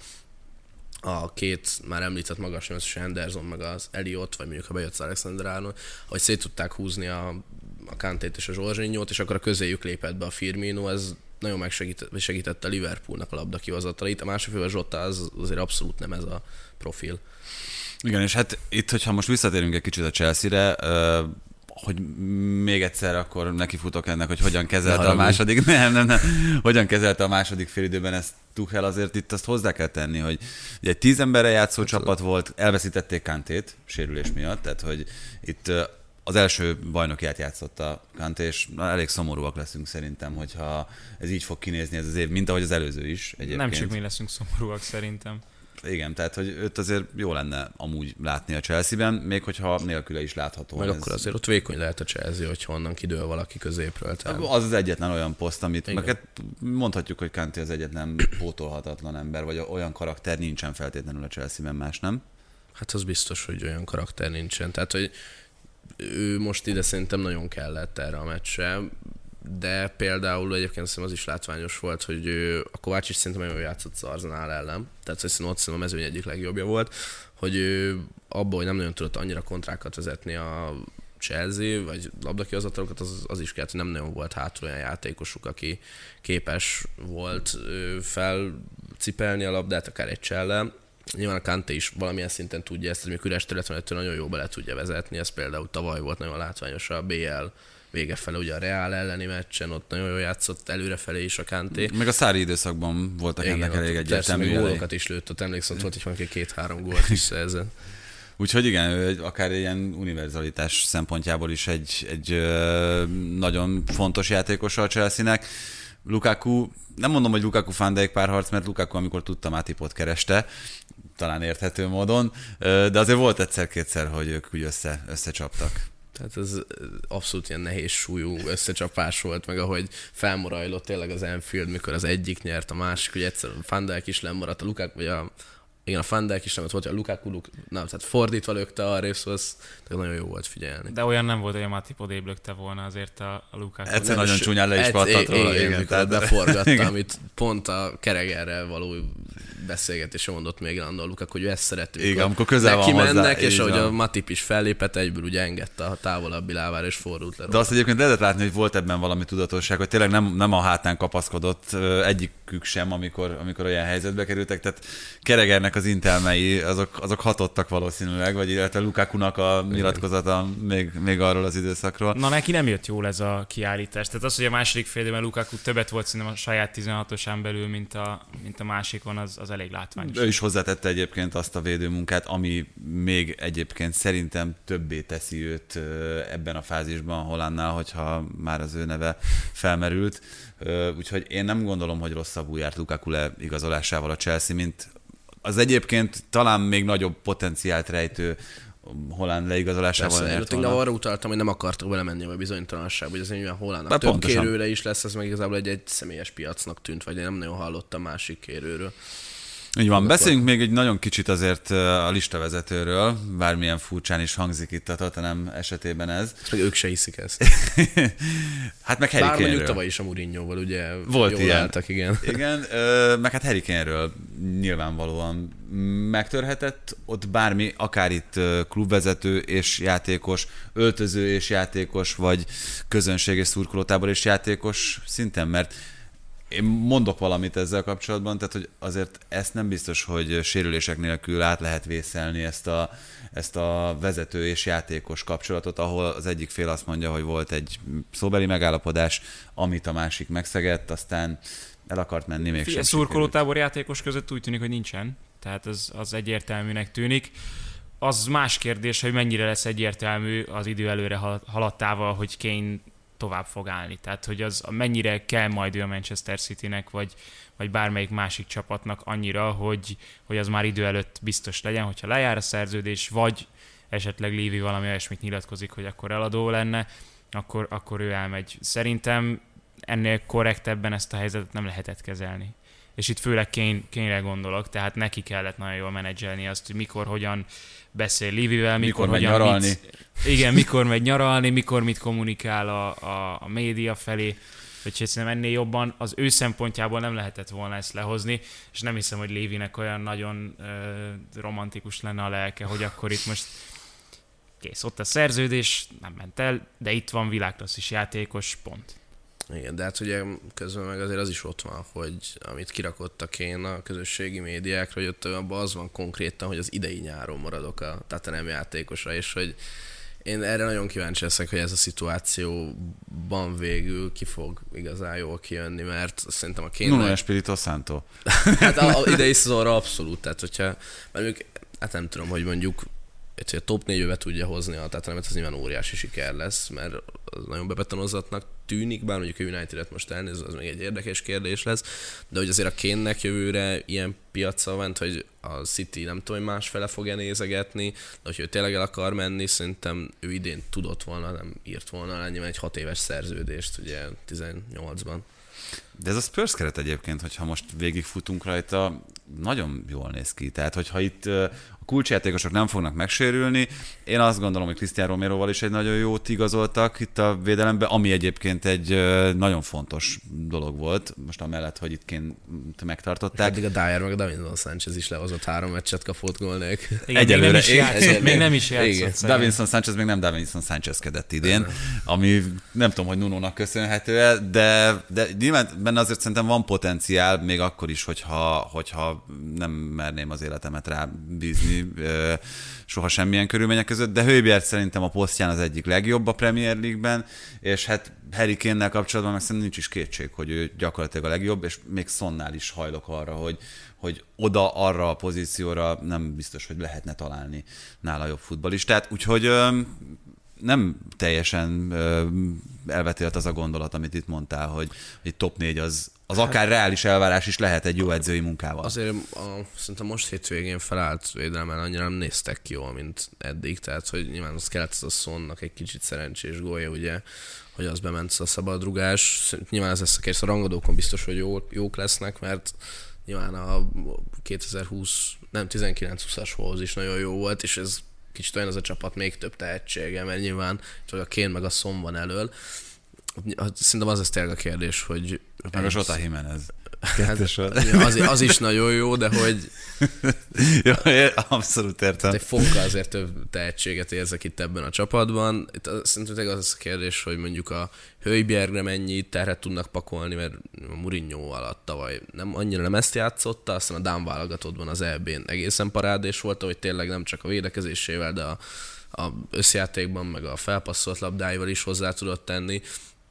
a két már említett magas nyolcas Henderson, meg az Elliot, vagy mondjuk ha bejött az Alexander-Arnold, hogy szét tudták húzni a, a Kantét és a Jorginhót, és akkor a közéjük lépett be a Firmino, ez nagyon megsegített segítette a Liverpoolnak a labda kihozatalait. A másik fővel Zsota az azért abszolút nem ez a profil. Igen, és hát itt, hogyha most visszatérünk egy kicsit a Chelsea-re, uh, hogy még egyszer akkor nekifutok ennek, hogy hogyan kezelte a második, nem, nem, nem, hogyan kezelte a második félidőben ezt Tuchel, azért itt azt hozzá kell tenni, hogy ugye egy tíz emberre játszó hát csapat az... volt, elveszítették Kantét sérülés miatt, tehát hogy itt az első bajnokiát játszotta Kanté, és elég szomorúak leszünk szerintem, hogyha ez így fog kinézni ez az év, mint ahogy az előző is egyébként. Nem csak mi leszünk szomorúak szerintem. Igen, tehát hogy őt azért jó lenne amúgy látni a Chelsea-ben, még hogyha nélküle is látható. Meg ez... akkor azért ott vékony lehet a Chelsea, hogyha onnan kidől valaki középről. Tehát... Az az egyetlen olyan poszt, amit meg mondhatjuk, hogy Kanté az egyetlen pótolhatatlan ember, vagy olyan karakter nincsen feltétlenül a Chelsea-ben, más nem? Hát az biztos, hogy olyan karakter nincsen. Tehát, hogy ő most ide szerintem nagyon kellett erre a meccsre, de például egyébként szerintem az is látványos volt, hogy ő, a Kovács is szerintem nagyon játszott az Arsenal ellen, tehát szerintem ott szerintem a mezőny egyik legjobbja volt, hogy ő abból, hogy nem nagyon tudott annyira kontrákat vezetni a Chelsea, vagy labdakihozatalokat, az, az is kellett, hogy nem nagyon volt hátul olyan játékosuk, aki képes volt felcipelni a labdát, akár egy csellel. Nyilván a Kanté is valamilyen szinten tudja ezt, hogy még üres terület van, ettől nagyon jól bele tudja vezetni, ez például tavaly volt nagyon látványos a bé el vége fele, ugye a Real elleni meccsen, ott nagyon jól játszott előrefelé is a Kanté. Meg a Sarri időszakban voltak igen, ennek elég egyértelmű. Igen, gólokat is lőtt, ott emlékszem, ott volt, hogy valaki két-három gólt is szerzett. Úgyhogy igen, ő akár ilyen univerzalitás szempontjából is egy, egy ö, nagyon fontos játékos a Chelsea-nek. Lukaku, nem mondom, hogy Lukaku Van Dijk párharc, mert Lukaku, amikor tudta, Matipot kereste, talán érthető módon, de azért volt egyszer-kétszer, hogy ők úgy össze, összecsaptak. Tehát ez abszolút ilyen nehéz súlyú összecsapás volt, meg ahogy felmorajlott tényleg az Anfield, mikor az egyik nyert, a másik, hogy egyszer a Van Dijk is lemaradt, a Lukaku, vagy a igen, a Van Dijk is nem volt, hogy a Lukaku, Luk, nem, tehát fordítva lökte arra, szóval az nagyon jó volt figyelni. De olyan nem volt, hogy a Matip odébb lökte volna azért a, a Lukaku. Egyszer nagyon csúnyán le is pattant róla. Igen, igen, tehát beforgatta, amit pont a Keregerrel való beszélgetésre mondott még Landon Lukaku, hogy ő ezt szerető. Igen, amikor közel van hozzá. Mennek, és ahogy a Matip is fellépett, egyből ugye engedte a távolabbi lábára, és fordult le róla. De azt egyébként lehetett látni, hogy volt ebben valami tudatosság, hogy tényleg nem, nem a hátán kapaszkodott egyikük sem, amikor, amikor olyan helyzetbe kerültek, tehát Keregernek az intelmei, azok, azok hatottak valószínűleg, vagy illetve Lukakunak a nyilatkozata még, még arról az időszakról. Na neki nem jött jól ez a kiállítás. Tehát az, hogy a második fél időben Lukaku többet volt szerintem a saját tizenhatosán belül, mint a, mint a másikon, az, az elég látványos. Ő is hozzátette egyébként azt a védőmunkát, ami még egyébként szerintem többé teszi őt ebben a fázisban Hollandnál, hogyha már az ő neve felmerült. Úgyhogy én nem gondolom, hogy rosszabbul járt Lukaku leigazolásával a Chelsea, mint az egyébként talán még nagyobb potenciált rejtő Holland leigazolásával nyert volna. De arra utaltam, hogy nem akartak belemenni a bizonytalanságba, hogy ez nyilván Hollandnak több pontosan. Kérőre is lesz, ez meg igazából egy, egy személyes piacnak tűnt, vagy én nem nagyon hallottam másik kérőről. Így van, beszéljünk még egy nagyon kicsit azért a listavezetőről, bármilyen furcsán is hangzik itt a Tottenham esetében ez. Meg ők se hiszik ezt. Hát meg Harry Kane-ről. Bár mondjuk tavaly is a Mourinhoval, ugye volt jól ilyen. Álltak, igen. Igen, meg hát Harry Kane-ről nyilvánvalóan megtörhetett ott bármi, akár itt klubvezető és játékos, öltöző és játékos, vagy közönség és szurkolótábor és játékos szinten, mert én mondok valamit ezzel kapcsolatban, tehát hogy azért ezt nem biztos, hogy sérülések nélkül át lehet vészelni ezt a, ezt a vezető és játékos kapcsolatot, ahol az egyik fél azt mondja, hogy volt egy szóbeli megállapodás, amit a másik megszegett, aztán el akart menni még sem. Szurkolótábor játékos között úgy tűnik, hogy nincsen, tehát az, az egyértelműnek tűnik. Az más kérdés, hogy mennyire lesz egyértelmű az idő előre haladtával, hogy Kane tovább fog állni. Tehát, hogy az mennyire kell majd ő a Manchester Citynek, vagy, vagy bármelyik másik csapatnak annyira, hogy, hogy az már idő előtt biztos legyen, hogyha lejár a szerződés, vagy esetleg Levy valami olyasmit nyilatkozik, hogy akkor eladó lenne, akkor, akkor ő elmegy. Szerintem ennél korrektebben ezt a helyzetet nem lehetett kezelni. És itt főleg Kane, Kane-re gondolok, tehát neki kellett nagyon jól menedzselni azt, hogy mikor, hogyan beszél Levyvel, mikor, mikor hogyan nyaralni. Mit, igen, mikor megy nyaralni, mikor mit kommunikál a, a, a média felé, hogy szerintem ennél jobban az ő szempontjából nem lehetett volna ezt lehozni, és nem hiszem, hogy Levynek olyan nagyon ö, romantikus lenne a lelke, hogy akkor itt most kész, ott a szerződés, nem ment el, de itt van világklasszis játékos, pont. Igen, de hát ugye közben meg azért az is ott van, hogy amit kirakottak én a közösségi médiákra, hogy ott abban az van konkrétan, hogy az idei nyáron maradok a Tottenham játékosra, és hogy én erre nagyon kíváncsi leszek, hogy ez a szituációban végül ki fog igazán jól kijönni, mert szerintem a Kane-nek... Nuno Espirito Santo. Hát a, a idei szezonra abszolút, tehát hogyha, mert ők, hát nem tudom, hogy mondjuk hogy a top négybe tudja hozni a Tottenhamet, az nyilván óriási siker lesz, mert az nagyon bebetonozatnak tűnik, bár mondjuk a United-et most elnézve, az még egy érdekes kérdés lesz, de hogy azért a Kane-nek jövőre ilyen piaca van, hogy a City nem tudom, hogy másfele fogja nézegetni, de hogyha ő tényleg el akar menni, szerintem ő idén tudott volna, nem írt volna ennyiben egy hat éves szerződést, ugye tizennyolcban. De ez a Spurs keret egyébként, hogyha most végigfutunk rajta, nagyon jól néz ki. Tehát, hogyha itt a kulcsjátékosok nem fognak megsérülni, én azt gondolom, hogy Cristiano Romeroval is egy nagyon jót igazoltak itt a védelembe, ami egyébként egy nagyon fontos dolog volt, most amellett, hogy itt ként megtartották. Eddig a Dyer meg a Davinson Sanchez is lehozott három meccset, kapott gól nélkül. Egyelőre. Még nem is játszott. Még nem is játszott. Davinson Sanchez még nem Davinson Sanchezkedett idén, ami nem tudom, hogy Nunónak köszönhető-e, de, de nyilván benne azért szerintem van potenciál, még akkor is, hogyha, hogyha nem merném az életemet rá bízni soha semmilyen körülmények között, de Højbjerg szerintem a posztján az egyik legjobb a Premier League-ben, és hát Harry Kane-nel kapcsolatban meg szerintem nincs is kétség, hogy ő gyakorlatilag a legjobb, és még Sonnál is hajlok arra, hogy, hogy oda, arra a pozícióra nem biztos, hogy lehetne találni nála jobb futballistát, úgyhogy nem teljesen elvetélt az a gondolat, amit itt mondtál, hogy egy top négy az, az akár reális elvárás is lehet egy jó edzői munkával. Azért a, szerintem most hétvégén felállt védelmen annyira nem néztek ki jól, mint eddig, tehát hogy nyilván az kellett az a Sonnak egy kicsit szerencsés gólja, ugye, hogy az bement a szabadrugás. Nyilván ez lesz a kérdés, a rangadókon biztos, hogy jó, jók lesznek, mert nyilván a kétezer-húsz, nem tizenkilenc-húszas hoz is nagyon jó volt, és ez kicsit olyan az a csapat még több tehetsége, mert nyilván csak a Kane meg a Son van elől. Szerintem az ez tényleg a kérdés, hogy... Meg a Jota Jimenez. Hát, az, az is nagyon jó, de hogy... Jó, abszolút értem. Egy fokkal azért több tehetséget érzek itt ebben a csapatban. Itt szerintem tényleg az a kérdés, hogy mondjuk a Højbjergre mennyi terhet tudnak pakolni, mert a Mourinho alatt tavaly nem, annyira nem ezt játszotta, aztán a Dán válogatottban az é bén egészen parádés volt, hogy tényleg nem csak a védekezésével, de a, a összjátékban, meg a felpasszolt labdáival is hozzá tudott tenni.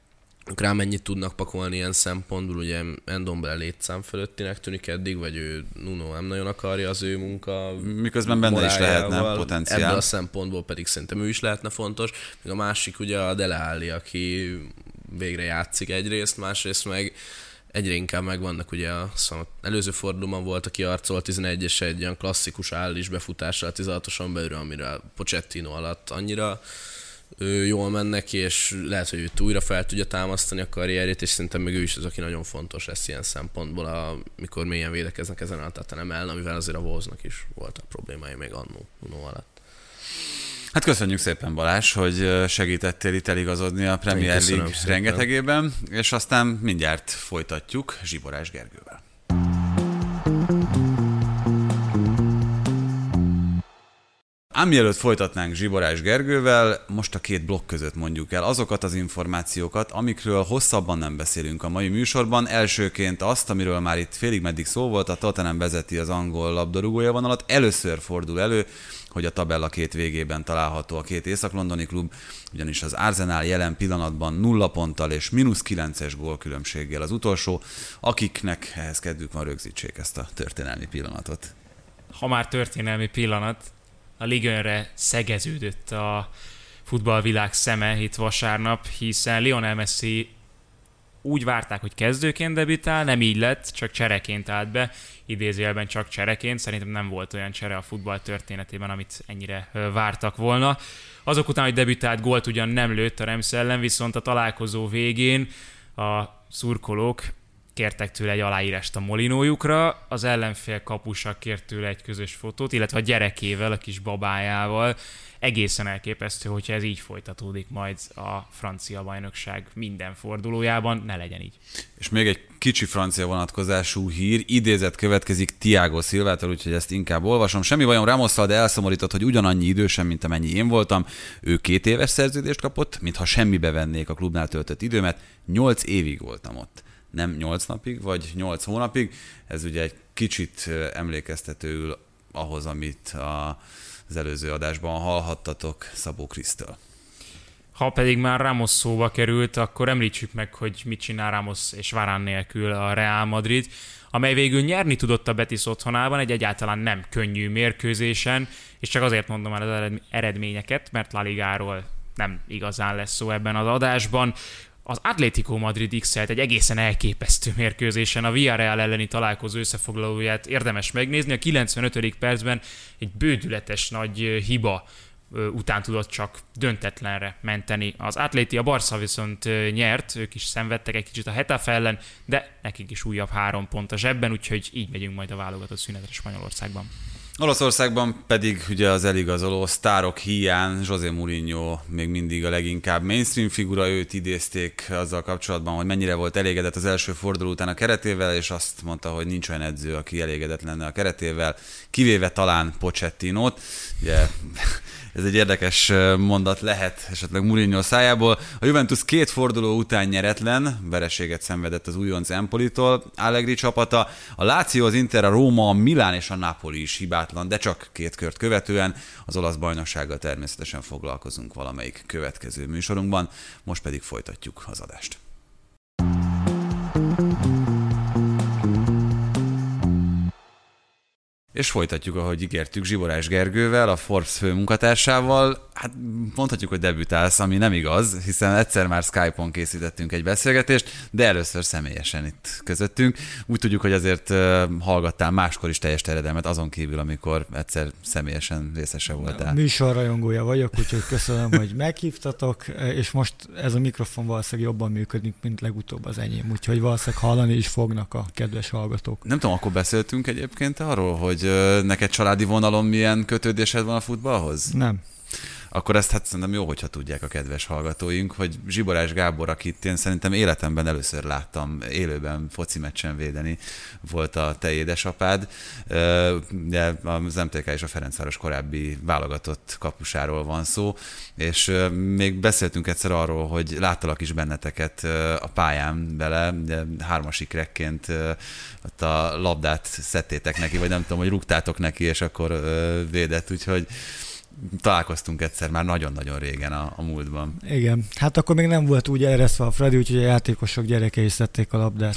Rá mennyit tudnak pakolni ilyen szempontból, ugye Endombele létszám fölöttinek tűnik eddig, vagy ő Nuno nem nagyon akarja az ő munka. Miközben benne is lehetne potenciál. Ebből a szempontból pedig szerintem ő is lehetne fontos. Még a másik ugye a Dele Alli, aki végre játszik egyrészt, másrészt meg egyre inkább megvannak ugye a szóval előző fordulóban volt, aki arcolt tizenegyes egy olyan klasszikus állis befutással tizenhatoson belül, amire Pochettino alatt annyira ő jól mennek, és lehet, hogy őt újra fel tudja támasztani a karrierjét, és szerintem még ő is az, aki nagyon fontos lesz ilyen szempontból, amikor mélyen védekeznek ezen a Tottenham ellen, amivel azért a Wolvesnak is voltak problémái még annó, Nuno alatt. Hát köszönjük szépen, Balázs, hogy segítettél itt eligazodni a Premier League rengetegében, és aztán mindjárt folytatjuk Zsiborás Gergővel. Ám mielőtt folytatnánk Zsiborás Gergővel, most a két blokk között mondjuk el azokat az információkat, amikről hosszabban nem beszélünk a mai műsorban. Elsőként azt, amiről már itt félig meddig szó volt, a Tottenham vezeti az angol labdarúgója vonalat. Először fordul elő, hogy a tabella két végében található a két észak-londoni klub, ugyanis az Arsenal jelen pillanatban nulla ponttal és mínusz kilences gólkülönbséggel az utolsó, akiknek ehhez kedvük van, rögzítsék ezt a történelmi pillanatot. Ha már történelmi pillanat, a Ligönre szegeződött a futballvilág szeme itt vasárnap, hiszen Lionel Messi úgy várták, hogy kezdőként debütál, nem így lett, csak csereként állt be, idézőjelben csak csereként, szerintem nem volt olyan csere a futball történetében, amit ennyire vártak volna. Azok után, hogy debütált, gólt ugyan nem lőtt a Rams ellen, viszont a találkozó végén a szurkolók kértek tőle egy aláírást a Molinójukra, az ellenfél kapusa kért tőle egy közös fotót, illetve a gyerekével, a kis babájával. Egészen elképesztő, hogyha ez így folytatódik majd a francia bajnokság minden fordulójában, ne legyen így. És még egy kicsi francia vonatkozású hír, idézet következik Thiago Silvától, úgyhogy ezt inkább olvasom. Semmi bajom Ramosszal, de elszomorított, hogy ugyanannyi idősen, mint amennyi én voltam. Ő két éves szerződést kapott, mintha semmibe vennék a klubnál töltött időmet. Nyolc évig voltam ott. Nem nyolc napig, vagy nyolc hónapig. Ez ugye egy kicsit emlékeztetőül ahhoz, amit a az előző adásban hallhattatok Szabó Krisztől. Ha pedig már Ramos szóba került, akkor említsük meg, hogy mit csinál Ramos és Varane nélkül a Real Madrid, amely végül nyerni tudott a Betis otthonában egy egyáltalán nem könnyű mérkőzésen, és csak azért mondom el az eredményeket, mert La Ligáról nem igazán lesz szó ebben az adásban. Az Atlético Madrid x-elt egy egészen elképesztő mérkőzésen, a Villarreal elleni találkozó összefoglalóját érdemes megnézni. A kilencvenötödik percben egy bődületes nagy hiba után tudott csak döntetlenre menteni az Atléti. A Barca viszont nyert, ők is szenvedtek egy kicsit a Getafe ellen, de nekik is újabb három pont a zsebben, úgyhogy így megyünk majd a válogatott szünetre Spanyolországban. Olaszországban pedig ugye az eligazoló sztárok hiány, José Mourinho még mindig a leginkább mainstream figura, őt idézték azzal kapcsolatban, hogy mennyire volt elégedett az első forduló után a keretével, és azt mondta, hogy nincs olyan edző, aki elégedett lenne a keretével, kivéve talán Pochettinót. Ugye ez egy érdekes mondat lehet esetleg Mourinho szájából. A Juventus két forduló után nyeretlen, vereséget szenvedett az újonc Empolitól, Allegri csapata. A Lazio, az Inter, a Róma, a Milán és a Napoli is hibátlan, de csak két kört követően. Az olasz bajnoksággal természetesen foglalkozunk valamelyik következő műsorunkban, most pedig folytatjuk az adást. És folytatjuk, ahogy ígértük, Zsiborás Gergővel, a Forbes főmunkatársával. Hát mondhatjuk, hogy debütálsz, ami nem igaz, hiszen egyszer már Skype-on készítettünk egy beszélgetést, de először személyesen itt közöttünk. Úgy tudjuk, hogy azért hallgattál máskor is teljes terjedelmet, azon kívül, amikor egyszer személyesen részese voltál. Műsorrajongója vagyok, úgyhogy köszönöm, hogy meghívtatok, és most ez a mikrofon valószínűleg jobban működik, mint legutóbb az enyém, úgyhogy valószínűleg hallani is fognak a kedves hallgatók. Nem tudom, akkor beszéltünk egyébként arról, hogy neked családi vonalon milyen kötődésed van a futballhoz? Nem. Akkor ezt hát szerintem jó, hogyha tudják a kedves hallgatóink, hogy Zsiborás Gábor, akit én szerintem életemben először láttam élőben foci meccsen védeni, volt a te édesapád. De az em té ká és a Ferencváros korábbi válogatott kapusáról van szó, és még beszéltünk egyszer arról, hogy láttalak is benneteket a pályán vele, de hármas ikrekként ott a labdát szedtétek neki, vagy nem tudom, hogy rúgtátok neki, és akkor védett, úgyhogy találkoztunk egyszer már nagyon-nagyon régen a, a múltban. Igen, hát akkor még nem volt úgy eresztve a Freddy, úgyhogy a játékosok gyerekei szedték a labdát.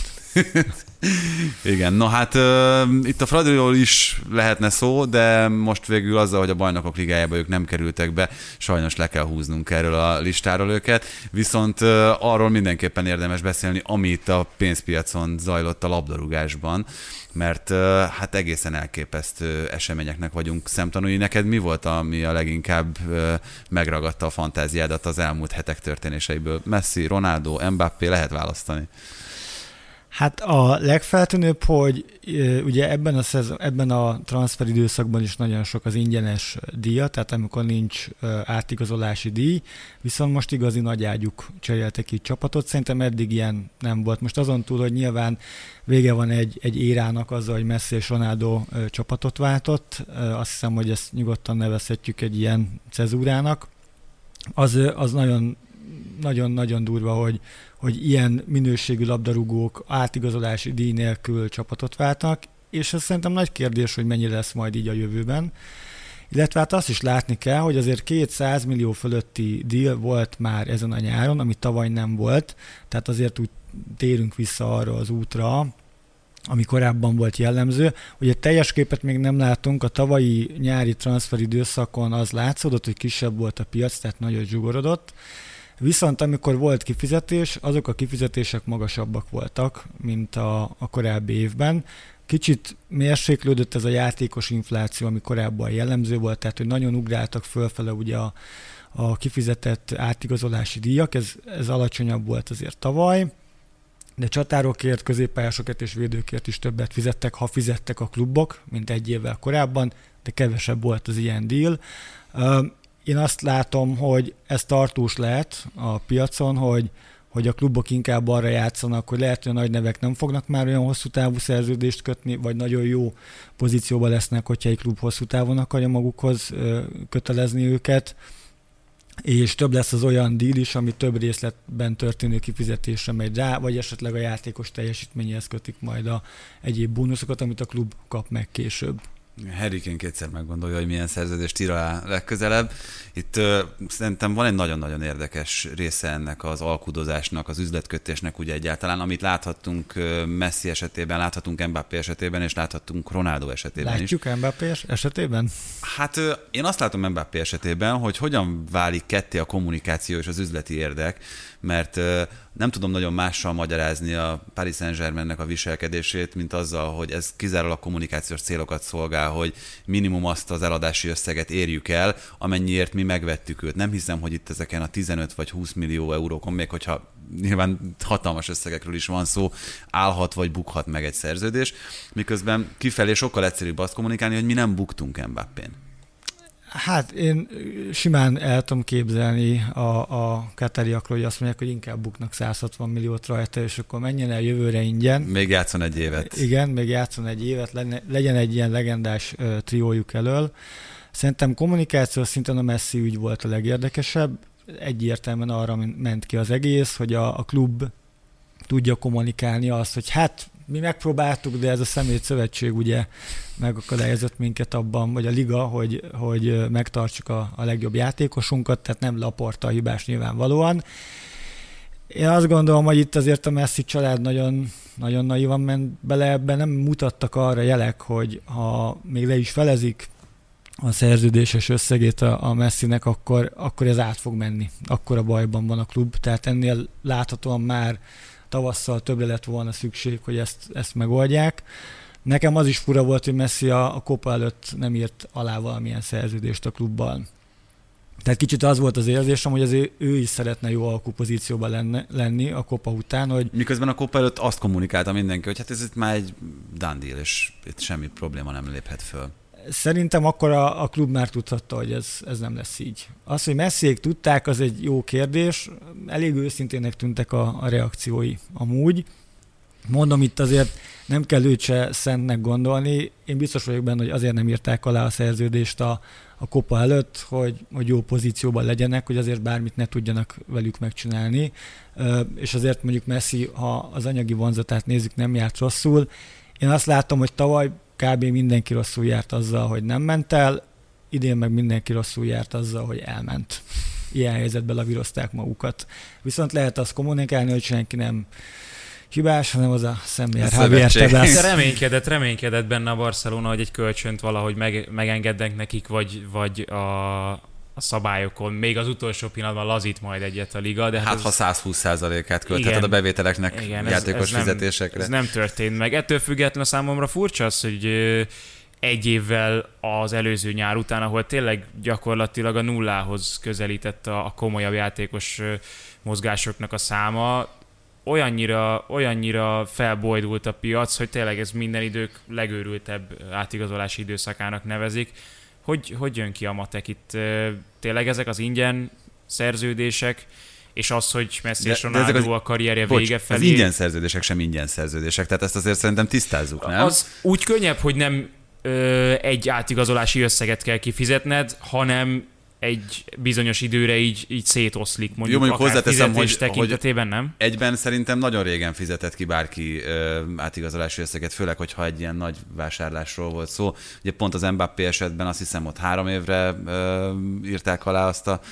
Igen, no hát uh, itt a Fradiról is lehetne szó, de most végül azzal, hogy a Bajnokok Ligájába ők nem kerültek be, sajnos le kell húznunk erről a listáról őket, viszont uh, arról mindenképpen érdemes beszélni, ami itt a pénzpiacon zajlott a labdarúgásban, mert uh, hát egészen elképesztő eseményeknek vagyunk szemtanúi. Neked mi volt, ami a leginkább uh, megragadta a fantáziádat az elmúlt hetek történéseiből? Messi, Ronaldo, Mbappé, lehet választani? Hát a legfeltűnőbb, hogy ugye ebben a, szezon, ebben a transfer időszakban is nagyon sok az ingyenes díja, tehát amikor nincs átigazolási díj, viszont most igazi nagyágyuk cseréltek így csapatot, szerintem eddig ilyen nem volt. Most azon túl, hogy nyilván vége van egy, egy érának azzal, hogy Messi és Ronaldo csapatot váltott, azt hiszem, hogy ezt nyugodtan nevezhetjük egy ilyen cezúrának, az, az nagyon nagyon-nagyon durva, hogy, hogy ilyen minőségű labdarúgók átigazolási díj nélkül csapatot váltanak, és ez szerintem nagy kérdés, hogy mennyire lesz majd így a jövőben. Illetve hát azt is látni kell, hogy azért kétszáz millió fölötti díj volt már ezen a nyáron, ami tavaly nem volt, tehát azért úgy térünk vissza arra az útra, ami korábban volt jellemző. Ugye teljes képet még nem látunk, a tavalyi nyári transferidőszakon az látszódott, hogy kisebb volt a piac, tehát nagyon zsugorodott. Viszont amikor volt kifizetés, azok a kifizetések magasabbak voltak, mint a, a korábbi évben. Kicsit mérséklődött ez a játékos infláció, ami korábban jellemző volt, tehát hogy nagyon ugráltak fölfele ugye a, a kifizetett átigazolási díjak, ez, ez alacsonyabb volt azért tavaly. de csatárokért, középpályásokért és védőkért is többet fizettek, ha fizettek a klubok, mint egy évvel korábban, de kevesebb volt az ilyen deal. Én azt látom, hogy ez tartós lehet a piacon, hogy, hogy a klubok inkább arra játszanak, hogy lehet, hogy a nagy nevek nem fognak már olyan hosszú távú szerződést kötni, vagy nagyon jó pozícióban lesznek, hogyha egy klub hosszú távon akarja magukhoz kötelezni őket, és több lesz az olyan deal is, ami több részletben történő kifizetésre megy rá, vagy esetleg a játékos teljesítményhez kötik majd a egyéb bónuszokat, amit a klub kap meg később. Harry Kane kétszer meggondolja, hogy milyen szerződést ír alá legközelebb. Itt uh, szerintem van egy nagyon-nagyon érdekes része ennek az alkudozásnak, az üzletkötésnek ugye egyáltalán, amit láthattunk uh, Messi esetében, láthatunk Mbappé esetében, és láthattunk Ronaldo esetében Látjuk is. Látjuk Mbappé esetében? Hát uh, én azt látom Mbappé esetében, hogy hogyan válik ketté a kommunikáció és az üzleti érdek, mert uh, nem tudom nagyon mással magyarázni a Paris Saint-Germainnek a viselkedését, mint azzal, hogy ez kizárólag kommunikációs célokat szolgál, hogy minimum azt az eladási összeget érjük el, amennyiért mi megvettük őt. Nem hiszem, hogy itt ezeken a tizenöt vagy húsz millió eurókon, még hogyha nyilván hatalmas összegekről is van szó, állhat vagy bukhat meg egy szerződés, miközben kifelé sokkal egyszerűbb azt kommunikálni, hogy mi nem buktunk Mbappén. Hát én simán el tudom képzelni a, a katariakról, hogy azt mondják, hogy inkább buknak száz hatvan milliót rajta, és akkor menjen el jövőre ingyen. Még játszon egy évet. Igen, még játszon egy évet, legyen egy ilyen legendás uh, triójuk elől. Szerintem kommunikációs szinten a Messi ügy volt a legérdekesebb. Egyértelműen arra ment ki az egész, hogy a, a klub tudja kommunikálni azt, hogy hát mi megpróbáltuk, de ez a személy szövetség ugye megakadályozott minket abban, vagy a liga, hogy, hogy megtartsuk a, a legjobb játékosunkat, tehát nem Laporta a hibás nyilvánvalóan. Én azt gondolom, hogy itt azért a Messi család nagyon, nagyon naivan ment bele ebben, nem mutattak arra jelek, hogy ha még le is felezik a szerződéses összegét a, a Messinek, akkor, akkor ez át fog menni. Akkor a bajban van a klub, tehát ennél láthatóan már tavasszal többre lett volna szükség, hogy ezt, ezt megoldják. Nekem az is fura volt, hogy Messi a, a Copa előtt nem írt alá valamilyen szerződést a klubbal. Tehát kicsit az volt az érzésem, hogy azért ő is szeretne jó alkupozícióban lenne, lenni a Copa után. Hogy miközben a Copa előtt azt kommunikálta mindenki, hogy hát ez itt már egy done deal, és itt semmi probléma nem léphet föl. Szerintem akkor a, a klub már tudhatta, hogy ez, ez nem lesz így. Az, hogy Messiék tudták, az egy jó kérdés. Elég őszintének tűntek a, a reakciói amúgy. Mondom, itt azért nem kell őt se szentnek gondolni. Én biztos vagyok benne, hogy azért nem írták alá a szerződést a, a Copa előtt, hogy, hogy jó pozícióban legyenek, hogy azért bármit ne tudjanak velük megcsinálni. És azért mondjuk Messi, ha az anyagi vonzatát nézzük, nem járt rosszul. Én azt látom, hogy tavaly kb. Mindenki rosszul járt azzal, hogy nem ment el, idén meg mindenki rosszul járt azzal, hogy elment. Ilyen helyzetben lavírozták magukat. Viszont lehet azt kommunikálni, hogy senki nem hibás, hanem az a személyes Javier Tebas. Reménykedett, reménykedett benne a Barcelona, hogy egy kölcsönt valahogy meg, megengednek nekik, vagy, vagy a, a szabályokon. Még az utolsó pillanatban lazít majd egyet a liga. De hát, hát ez, ha száz húsz százalékát költheted a bevételeknek igen, játékos ez, ez fizetésekre. Nem, ez nem történt meg. Ettől függetlenül számomra furcsa az, hogy egy évvel az előző nyár után, ahol tényleg gyakorlatilag a nullához közelített a, a komolyabb játékos mozgásoknak a száma, olyannyira, olyannyira felbojdult a piac, hogy tényleg ez minden idők legőrültebb átigazolási időszakának nevezik. Hogy, hogy jön ki a matek itt? Tényleg ezek az ingyen szerződések, és az, hogy Messi és Ronaldo a karrierje bocs, vége felé... az ingyen szerződések sem ingyen szerződések, tehát ezt azért szerintem tisztázzuk, nem? Az úgy könnyebb, hogy nem ö, egy átigazolási összeget kell kifizetned, hanem egy bizonyos időre így, így szétoszlik, mondjuk, jó, mondjuk akár fizetés hogy, tekintetében, nem? Egyben szerintem nagyon régen fizetett ki bárki ö, átigazolási összeget, főleg, hogyha egy ilyen nagy vásárlásról volt szó. Ugye pont az Mbappé esetben azt hiszem ott három évre ö, írták alá azt a...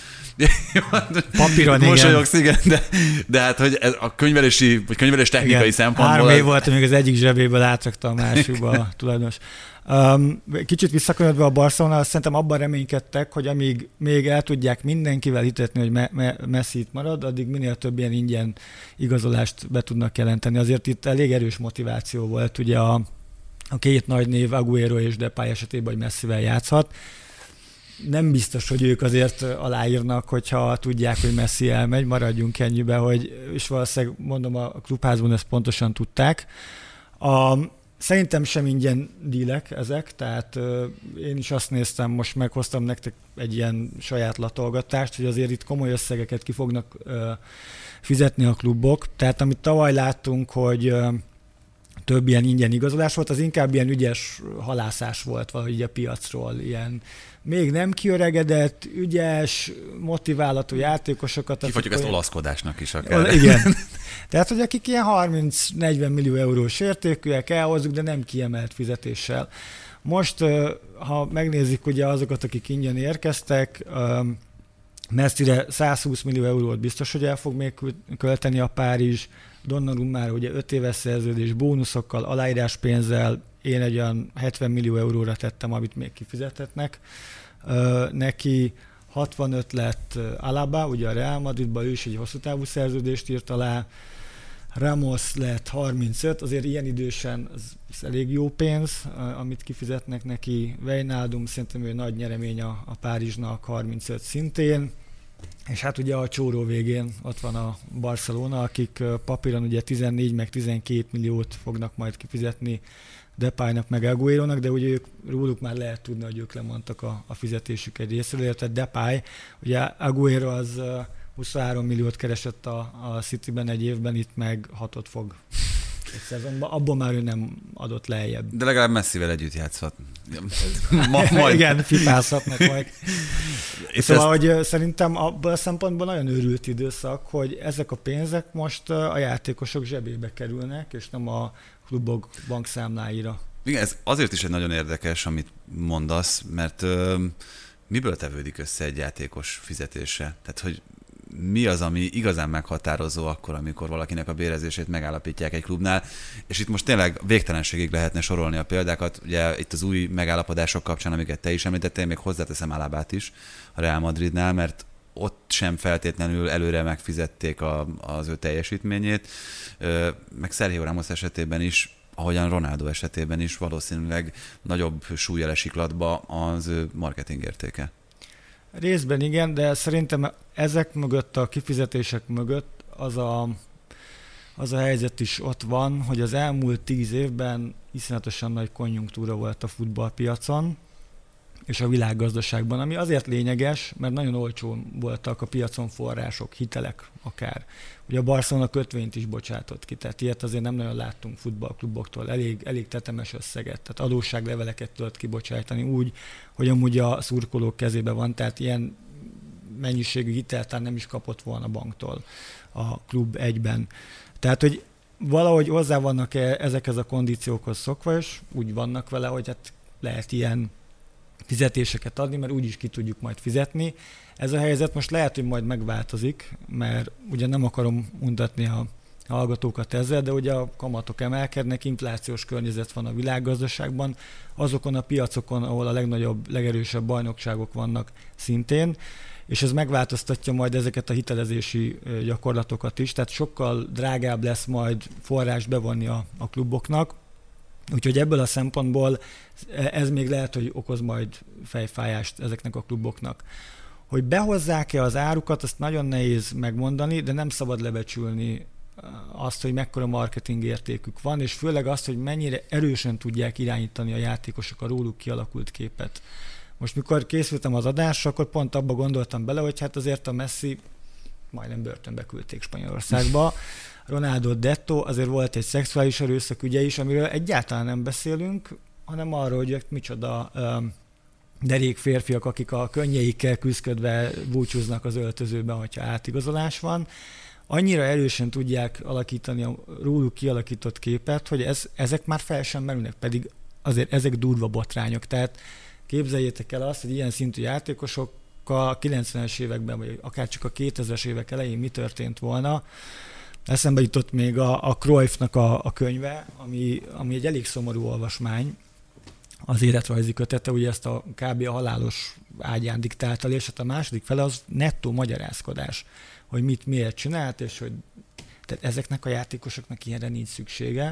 Papíron, mosolyogsz, igen, de, de hát, hogy ez a könyvelési, vagy könyvelés technikai igen, szempontból... Három év volt, amíg az egyik zsebéből átrakta a másikba a tulajdonos. Um, kicsit visszakanyarodva a Barcelona, szerintem abban reménykedtek, hogy amíg még el tudják mindenkivel hitetni, hogy me- me- Messi itt marad, addig minél több ilyen ingyen igazolást be tudnak jelenteni. Azért itt elég erős motiváció volt, ugye a, a két nagy név, Agüero és Depay esetében, hogy Messivel játszhat. nem biztos, hogy ők azért aláírnak, hogyha tudják, hogy Messi elmegy, maradjunk ennyibe, hogy, és valószínűleg mondom, a klubházban ezt pontosan tudták. A, szerintem sem ingyen dílek ezek, tehát uh, én is azt néztem, most meghoztam nektek egy ilyen saját latolgatást, hogy azért itt komoly összegeket ki fognak uh, fizetni a klubok. Tehát amit tavaly láttunk, hogy uh, több ilyen ingyen igazolás volt, az inkább ilyen ügyes halászás volt valahogy a piacról, ilyen még nem kiöregedett, ügyes, motiválatú játékosokat. Kifogyjuk ezt olaszkodásnak is akár. Igen. Tehát, hogy akik ilyen harminc-negyven millió eurós értékűek, elhozzuk, de nem kiemelt fizetéssel. Most, ha megnézik ugye azokat, akik ingyen érkeztek, Messire száz húsz millió eurót biztos, hogy el fog még költeni a Párizs, Donnarummára ugye öt éves szerződés, bónuszokkal, aláíráspénzzel, én egy olyan hetven millió euróra tettem, amit még kifizethetnek. Neki hatvanöt lett Alaba, ugye a Real Madridban, ő is egy hosszú távú szerződést írt alá, Ramos lett harmincöt, azért ilyen idősen az, az elég jó pénz, amit kifizetnek neki. Wijnaldum szerintem ő nagy nyeremény a, a Párizsnak, harmincöt szintén. És hát ugye a csóró végén ott van a Barcelona, akik papíron ugye tizennégy meg tizenkét milliót fognak majd kifizetni Depaynak meg Agüerónak, de ugye ők, róluk már lehet tudni, hogy ők lemondtak a, a fizetésük egy részről, tehát Depay, ugye Agüero az huszonhárom milliót keresett a, a Cityben egy évben, itt meg hatot fog egy szezonban, abból már ő nem adott lejjebb. De legalább Messivel együtt játszhat. Ma, majd. Igen, fipázhatnak majd. Szóval, ezt... hogy szerintem abban a szempontból nagyon őrült időszak, hogy ezek a pénzek most a játékosok zsebébe kerülnek, és nem a klubok bankszámláira. Igen, ez azért is egy nagyon érdekes, amit mondasz, mert ö, miből tevődik össze egy játékos fizetése? Tehát, hogy mi az, ami igazán meghatározó akkor, amikor valakinek a bérezését megállapítják egy klubnál, és itt most tényleg végtelenségig lehetne sorolni a példákat, ugye itt az új megállapodások kapcsán, amiket te is említettél, még hozzáteszem Alabát is a Real Madridnál, mert ott sem feltétlenül előre megfizették a, az ő teljesítményét, meg Sergio Ramos esetében is, ahogyan Ronaldo esetében is valószínűleg nagyobb súllyal esik latba az ő marketing értéke. Részben igen, de szerintem ezek mögött, a kifizetések mögött az a, az a helyzet is ott van, hogy az elmúlt tíz évben iszonyatosan nagy konjunktúra volt a futballpiacon és a világgazdaságban, ami azért lényeges, mert nagyon olcsón voltak a piacon források, hitelek akár. Ugye a Barcelona kötvényt is bocsátott ki, tehát ilyet azért nem nagyon láttunk futballkluboktól, elég, elég tetemes összeget, tehát adósságleveleket tudott kibocsájtani úgy, hogy amúgy a szurkolók kezébe van, tehát ilyen mennyiségű hitelt nem is kapott volna banktól a klub egyben. Tehát, hogy valahogy hozzá vannak ezekhez a kondíciókhoz szokva, és úgy vannak vele, hogy hát lehet ilyen fizetéseket adni, mert úgyis ki tudjuk majd fizetni. Ez a helyzet most lehet, hogy majd megváltozik, mert ugye nem akarom untatni a hallgatókat ezzel, de ugye a kamatok emelkednek, inflációs környezet van a világgazdaságban, azokon a piacokon, ahol a legnagyobb, legerősebb bajnokságok vannak szintén, és ez megváltoztatja majd ezeket a hitelezési gyakorlatokat is, tehát sokkal drágább lesz majd forrás bevonni a, a kluboknak, úgyhogy ebből a szempontból ez még lehet, hogy okoz majd fejfájást ezeknek a kluboknak. Hogy behozzák-e az árukat, azt nagyon nehéz megmondani, de nem szabad lebecsülni azt, hogy mekkora marketing értékük van, és főleg azt, hogy mennyire erősen tudják irányítani a játékosok a róluk kialakult képet. Most mikor készültem az adásra, akkor pont abba gondoltam bele, hogy hát azért a Messi majdnem börtönbe küldték Spanyolországba. Ronaldo Detto, azért volt egy szexuális erőszak ügye is, amiről egyáltalán nem beszélünk, hanem arról, hogy micsoda um, derék férfiak, akik a könnyeikkel küzdködve búcsúznak az öltözőben, hogyha átigazolás van. Annyira erősen tudják alakítani a róluk kialakított képet, hogy ez, ezek már fel sem merülnek, pedig azért ezek durva botrányok. Tehát képzeljétek el azt, hogy ilyen szintű játékosok a kilencvenes években, vagy akár csak a kétezres évek elején mi történt volna. Eszembe jutott még a, a Cruyffnak a, a könyve, ami, ami egy elég szomorú olvasmány, az életrajzi kötete, ugye ezt a kb. A halálos ágyán diktálta, és hát a második fele az nettó magyarázkodás, hogy mit miért csinált, és hogy tehát ezeknek a játékosoknak ilyenre nincs szüksége.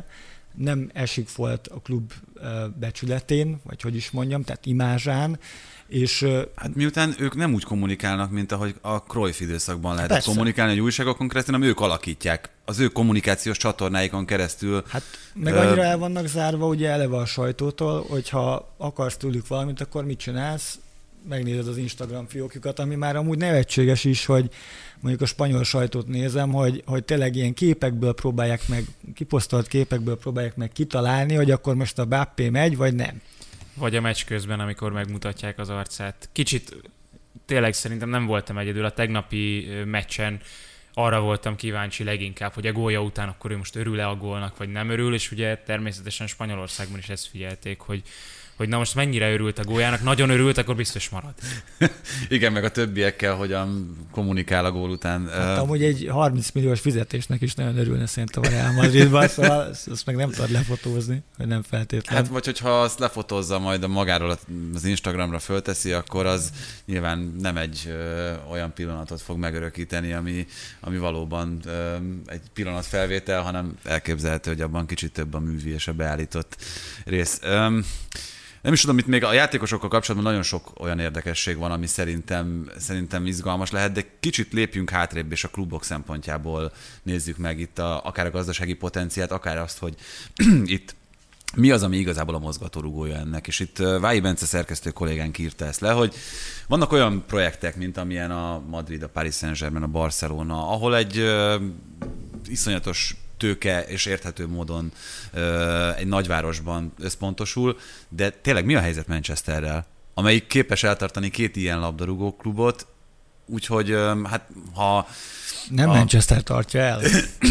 nem esik volt a klub becsületén, vagy hogy is mondjam, tehát imázsán, és, hát miután ők nem úgy kommunikálnak, mint ahogy a Cruyff időszakban lehetett persze. kommunikálni, hogy újságokon keresztül, hanem ők alakítják az ő kommunikációs csatornáikon keresztül. Hát meg annyira el vannak zárva ugye eleve a sajtótól, hogyha akarsz tőlük valamit, akkor mit csinálsz? Megnézed az Instagram fiókjukat, ami már amúgy nevetséges is, hogy mondjuk a spanyol sajtót nézem, hogy, hogy tényleg ilyen képekből próbálják meg, kiposztolt képekből próbálják meg kitalálni, hogy akkor most a Mbappé megy, vagy nem. Vagy a meccs közben, amikor megmutatják az arcát. Kicsit tényleg szerintem nem voltam egyedül. A tegnapi meccsen arra voltam kíváncsi leginkább, hogy a gólja után akkor ő most örül-e a gólnak, vagy nem örül, és ugye természetesen Spanyolországban is ezt figyelték, hogy hogy na most mennyire örült a góljának, nagyon örült, akkor biztos marad. Igen, meg a többiekkel hogyan kommunikál a gól után. Hát amúgy egy harminc milliós fizetésnek is nagyon örülne szerintem a Real Madridban, szóval azt meg nem tudod lefotózni, hogy nem feltétlenül. Hát vagy hogyha azt lefotózza, majd a magáról az Instagramra fölteszi, akkor az nyilván nem egy ö, olyan pillanatot fog megörökíteni, ami, ami valóban ö, egy pillanat felvétel, hanem elképzelhető, hogy abban kicsit több a művi és a beállított rész. Ö, Nem is tudom, itt még a játékosokkal kapcsolatban nagyon sok olyan érdekesség van, ami szerintem, szerintem izgalmas lehet, de kicsit lépjünk hátrébb, és a klubok szempontjából nézzük meg itt a, akár a gazdasági potenciát, akár azt, hogy itt mi az, ami igazából a mozgatórugója ennek. És itt Vályi Bence szerkesztő kollégánk írta ezt le, hogy vannak olyan projektek, mint amilyen a Madrid, a Paris Saint-Germain, a Barcelona, ahol egy uh, iszonyatos tőke és érthető módon uh, egy nagyvárosban összpontosul, de tényleg mi a helyzet Manchesterrel, amelyik képes eltartani két ilyen labdarúgó klubot, úgyhogy uh, hát ha... Nem a... Manchester tartja el.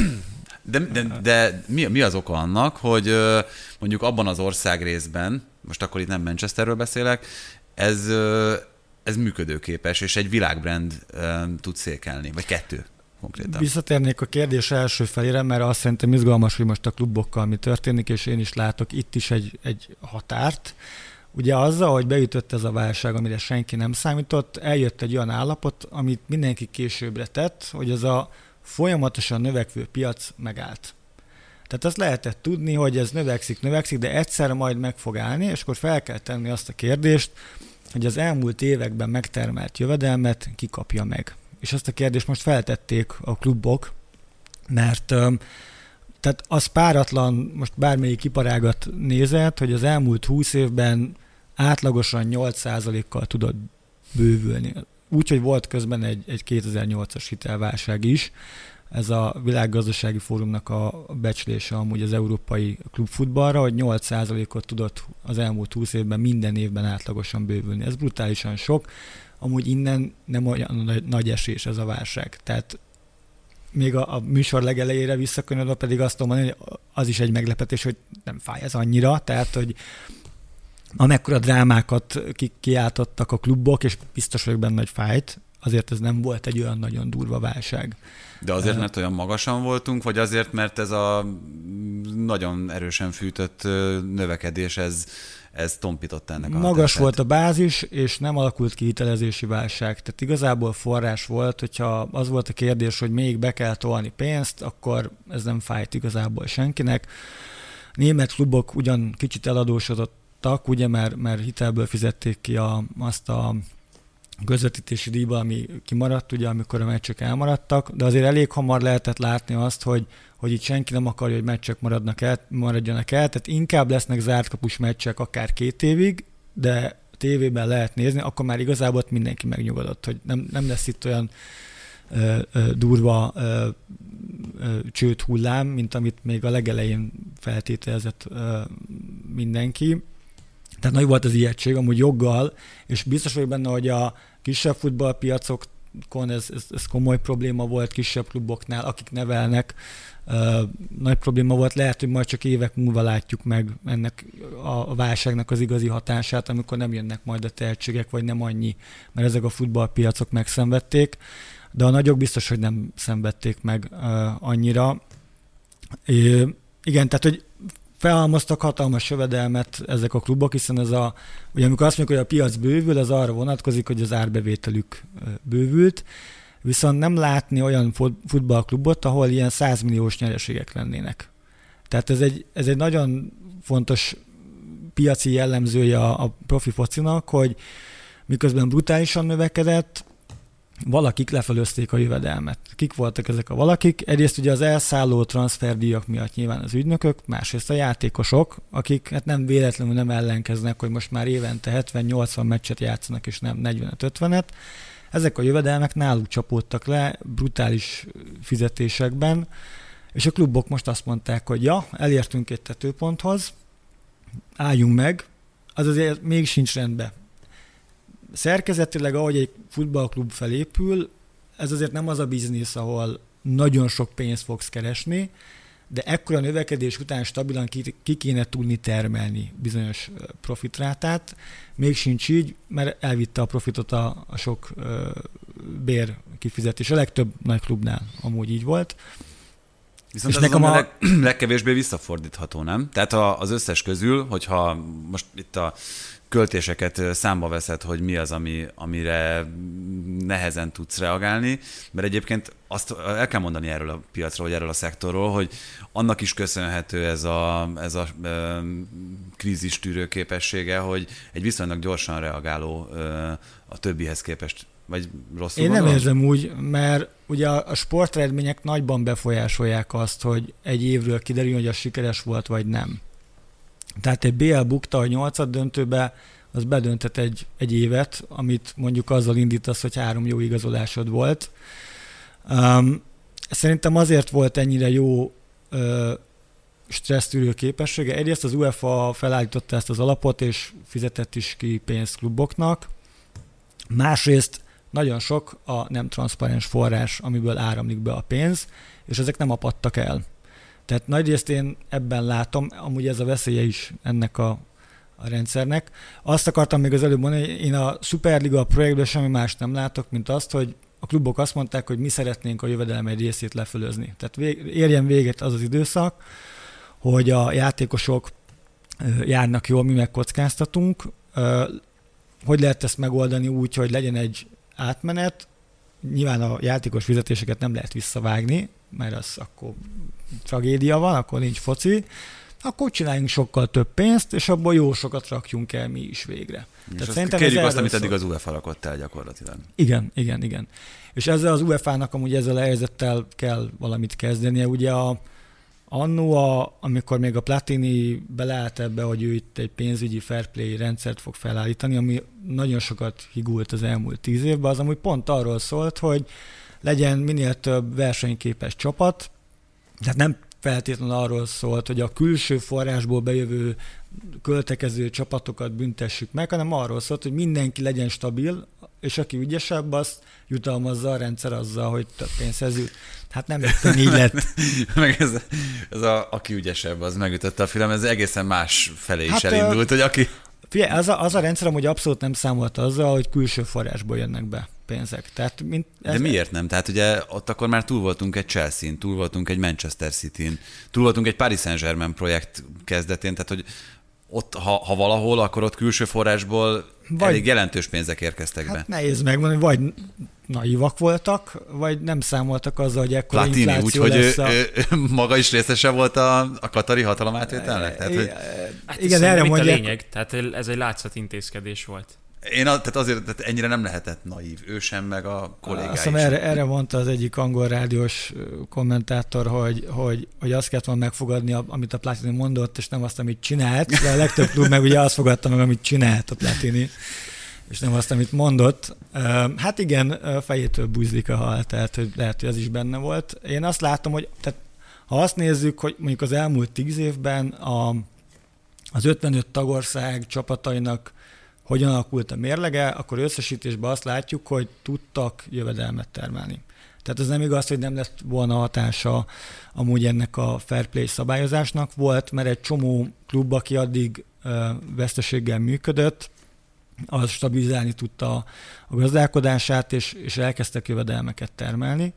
De, de, de mi, mi az oka annak, hogy uh, mondjuk abban az országrészben, most akkor itt nem Manchesterről beszélek, ez, uh, ez működőképes, és egy világbrand uh, tud székelni, vagy kettő. Konkrétan. Visszatérnék a kérdés első felére, mert azt szerintem izgalmas, hogy most a klubokkal mi történik, és én is látok itt is egy, egy határt. Ugye azzal, hogy beütött ez a válság, amire senki nem számított, eljött egy olyan állapot, amit mindenki későbbre tett, hogy ez a folyamatosan növekvő piac megállt. Tehát azt lehetett tudni, hogy ez növekszik, növekszik, de egyszer majd meg fog állni, és akkor fel kell tenni azt a kérdést, hogy az elmúlt években megtermelt jövedelmet ki kapja meg. És ezt a kérdést most feltették a klubok, mert tehát az páratlan, most bármelyik iparágat nézett, hogy az elmúlt húsz évben átlagosan nyolc százalékkal tudott bővülni. Úgyhogy volt közben egy, egy kétezer-nyolcas hitelválság is. Ez a Világgazdasági Fórumnak a becslése amúgy az európai klubfutballra, hogy nyolc százalékot tudott az elmúlt húsz évben minden évben átlagosan bővülni. Ez brutálisan sok. Amúgy innen nem olyan nagy esés ez a válság. Tehát még a, a műsor legelejére visszakönyörülve pedig azt tudom mondani, hogy az is egy meglepetés, hogy nem fáj ez annyira, tehát, hogy amekkora drámákat ki, kiáltottak a klubok, és biztos vagyok benne, hogy fájt, azért ez nem volt egy olyan nagyon durva válság. De azért, mert olyan magasan voltunk, vagy azért, mert ez a nagyon erősen fűtött növekedés, ez, ez tompított ennek a Magas hatását. volt a bázis, és nem alakult ki hitelezési válság. Tehát igazából forrás volt, hogyha az volt a kérdés, hogy még be kell tolni pénzt, akkor ez nem fájt igazából senkinek. Német klubok ugyan kicsit eladósodottak, ugye, mert, mert hitelből fizették ki a, azt a közvetítési díjba, ami kimaradt, ugye, amikor a meccsek elmaradtak, de azért elég hamar lehetett látni azt, hogy, hogy itt senki nem akarja, hogy meccsek maradnak el, maradjanak el, tehát inkább lesznek zártkapus meccsek akár két évig, de tévében lehet nézni, akkor már igazából mindenki megnyugodott, hogy nem, nem lesz itt olyan ö, ö, durva ö, ö, csőd hullám, mint amit még a legelején feltételezett ö, mindenki. Tehát nagy volt az ijegység, amúgy joggal, és biztos vagyok benne, hogy a kisebb futballpiacokon ez, ez, ez komoly probléma volt, kisebb kluboknál, akik nevelnek, uh, nagy probléma volt. Lehet, hogy majd csak évek múlva látjuk meg ennek a válságnak az igazi hatását, amikor nem jönnek majd a tehetségek, vagy nem annyi, mert ezek a futballpiacok megszenvedték, de a nagyok biztos, hogy nem szenvedték meg uh, annyira. É, igen, tehát, hogy felhalmoztak hatalmas jövedelmet ezek a klubok, hiszen ez a, ugye amikor azt mondjuk, hogy a piac bővül, az arra vonatkozik, hogy az árbevételük bővült, viszont nem látni olyan futballklubot, ahol ilyen száz milliós nyereségek lennének. Tehát ez egy, ez egy nagyon fontos piaci jellemzője a, a profi focinak, hogy miközben brutálisan növekedett, valakik lefelőzték a jövedelmet. Kik voltak ezek a valakik? Egyrészt ugye az elszálló transferdíjak miatt nyilván az ügynökök, másrészt a játékosok, akik hát nem véletlenül nem ellenkeznek, hogy most már évente hetven-nyolcvan meccset játszanak, és nem negyven-ötvenet. Ezek a jövedelmek náluk csapódtak le brutális fizetésekben, és a klubok most azt mondták, hogy ja, elértünk egy tetőponthoz, álljunk meg, az azért még sincs rendben. Szerkezetileg, ahogy egy futballklub felépül, ez azért nem az a biznisz, ahol nagyon sok pénzt fogsz keresni, de ekkora növekedés után stabilan ki, ki kéne tudni termelni bizonyos profitrátát. Még sincs így, mert elvitte a profitot a, a sok ö, bér kifizetés. A legtöbb nagy klubnál amúgy így volt. Viszont és ez nekem a leg, legkevésbé visszafordítható, nem? Tehát a, az összes közül, hogyha most itt a költéseket számba veszed, hogy mi az, ami, amire nehezen tudsz reagálni, mert egyébként azt el kell mondani erről a piacról, vagy erről a szektorról, hogy annak is köszönhető ez a, ez a e, krízistűrő képessége, hogy egy viszonylag gyorsan reagáló e, a többihez képest, vagy rosszul Én gondolom? Nem érzem úgy, mert ugye a sporteredmények nagyban befolyásolják azt, hogy egy évről kiderül, hogy az sikeres volt, vagy nem. Tehát egy bé el bukta a nyolcad döntőbe, az bedönthet egy, egy évet, amit mondjuk azzal indítasz, hogy három jó igazolásod volt. Um, szerintem azért volt ennyire jó uh, stressztűrő képessége. Egyrészt az UEFA felállította ezt az alapot, és fizetett is ki pénzt kluboknak. Másrészt nagyon sok a nem transzparens forrás, amiből áramlik be a pénz, és ezek nem apadtak el. Tehát nagyrészt én ebben látom, amúgy ez a veszélye is ennek a, a rendszernek. Azt akartam még az előbb mondani, hogy én a Superliga projektben semmi más nem látok, mint azt, hogy a klubok azt mondták, hogy mi szeretnénk a jövedelem egy részét lefölözni. Tehát vég, érjen véget az az időszak, hogy a játékosok járnak jól, mi megkockáztatunk. Hogy lehet ezt megoldani úgy, hogy legyen egy átmenet? Nyilván a játékos fizetéseket nem lehet visszavágni, mert az akkor tragédia van, akkor nincs foci, akkor csináljunk sokkal több pénzt, és abból jó sokat rakjunk el mi is végre. És azt kérjük azt, amit eddig az UEFA rakott el gyakorlatilag. Igen, igen, igen. És ezzel az u e fának amúgy ezzel a helyzettel kell valamit kezdenie. Ugye a, annó, a, amikor még a Platini beleállt ebbe, hogy ő itt egy pénzügyi fair play rendszert fog felállítani, ami nagyon sokat higult az elmúlt tíz évben, az amúgy pont arról szólt, hogy legyen minél több versenyképes csapat, tehát nem feltétlenül arról szólt, hogy a külső forrásból bejövő költekező csapatokat büntessük meg, hanem arról szólt, hogy mindenki legyen stabil, és aki ügyesebb, azt jutalmazza a rendszer azzal, hogy több pénzhez jut. Hát nem éppen így lett. Meg ez, ez a, aki ügyesebb, az megütötte a film, ez egészen más felé is hát, elindult, hogy aki... Figyelj, az a, az a rendszer amúgy abszolút nem számolt azzal, hogy külső forrásból jönnek be pénzek. Tehát, mint ez... De miért nem? Tehát ugye ott akkor már túl voltunk egy Chelsea-n, túl voltunk egy Manchester City-n, túl voltunk egy Paris Saint-Germain projekt kezdetén, tehát hogy ott, ha, ha valahol, akkor ott külső forrásból vagy, elég jelentős pénzek érkeztek hát be. Nehéz megmondani, vagy naívak voltak, vagy nem számoltak azzal, hogy ekkora Platini, infláció úgy, lesz hogy a... ő, ő, maga is részese volt a, a katari hatalomátvételnek? Tehát, hogy... hát igen, erre mondják... a lényeg, tehát ez egy látszat intézkedés volt. Én a, tehát azért tehát ennyire nem lehetett naív, ő sem, meg a kollégái Azt hiszem, erre, erre mondta az egyik angol rádiós kommentátor, hogy, hogy, hogy azt kellett volna megfogadni, amit a Platini mondott, és nem azt, amit csinált, de a legtöbb klub meg ugye azt fogadta meg, amit csinált a Platini, és nem azt, amit mondott. Hát igen, fejétől bújzik a hal, tehát hogy lehet, hogy az is benne volt. Én azt látom, hogy tehát, ha azt nézzük, hogy mondjuk az elmúlt tíz évben a, az ötvenöt tagország csapatainak hogyan alakult a mérlege, akkor összesítésben azt látjuk, hogy tudtak jövedelmet termelni. Tehát ez nem igaz, hogy nem lett volna hatása amúgy ennek a fair play szabályozásnak. Volt, mert egy csomó klub, aki addig veszteséggel működött, az stabilizálni tudta a gazdálkodását, és, és elkezdtek jövedelmeket termelni.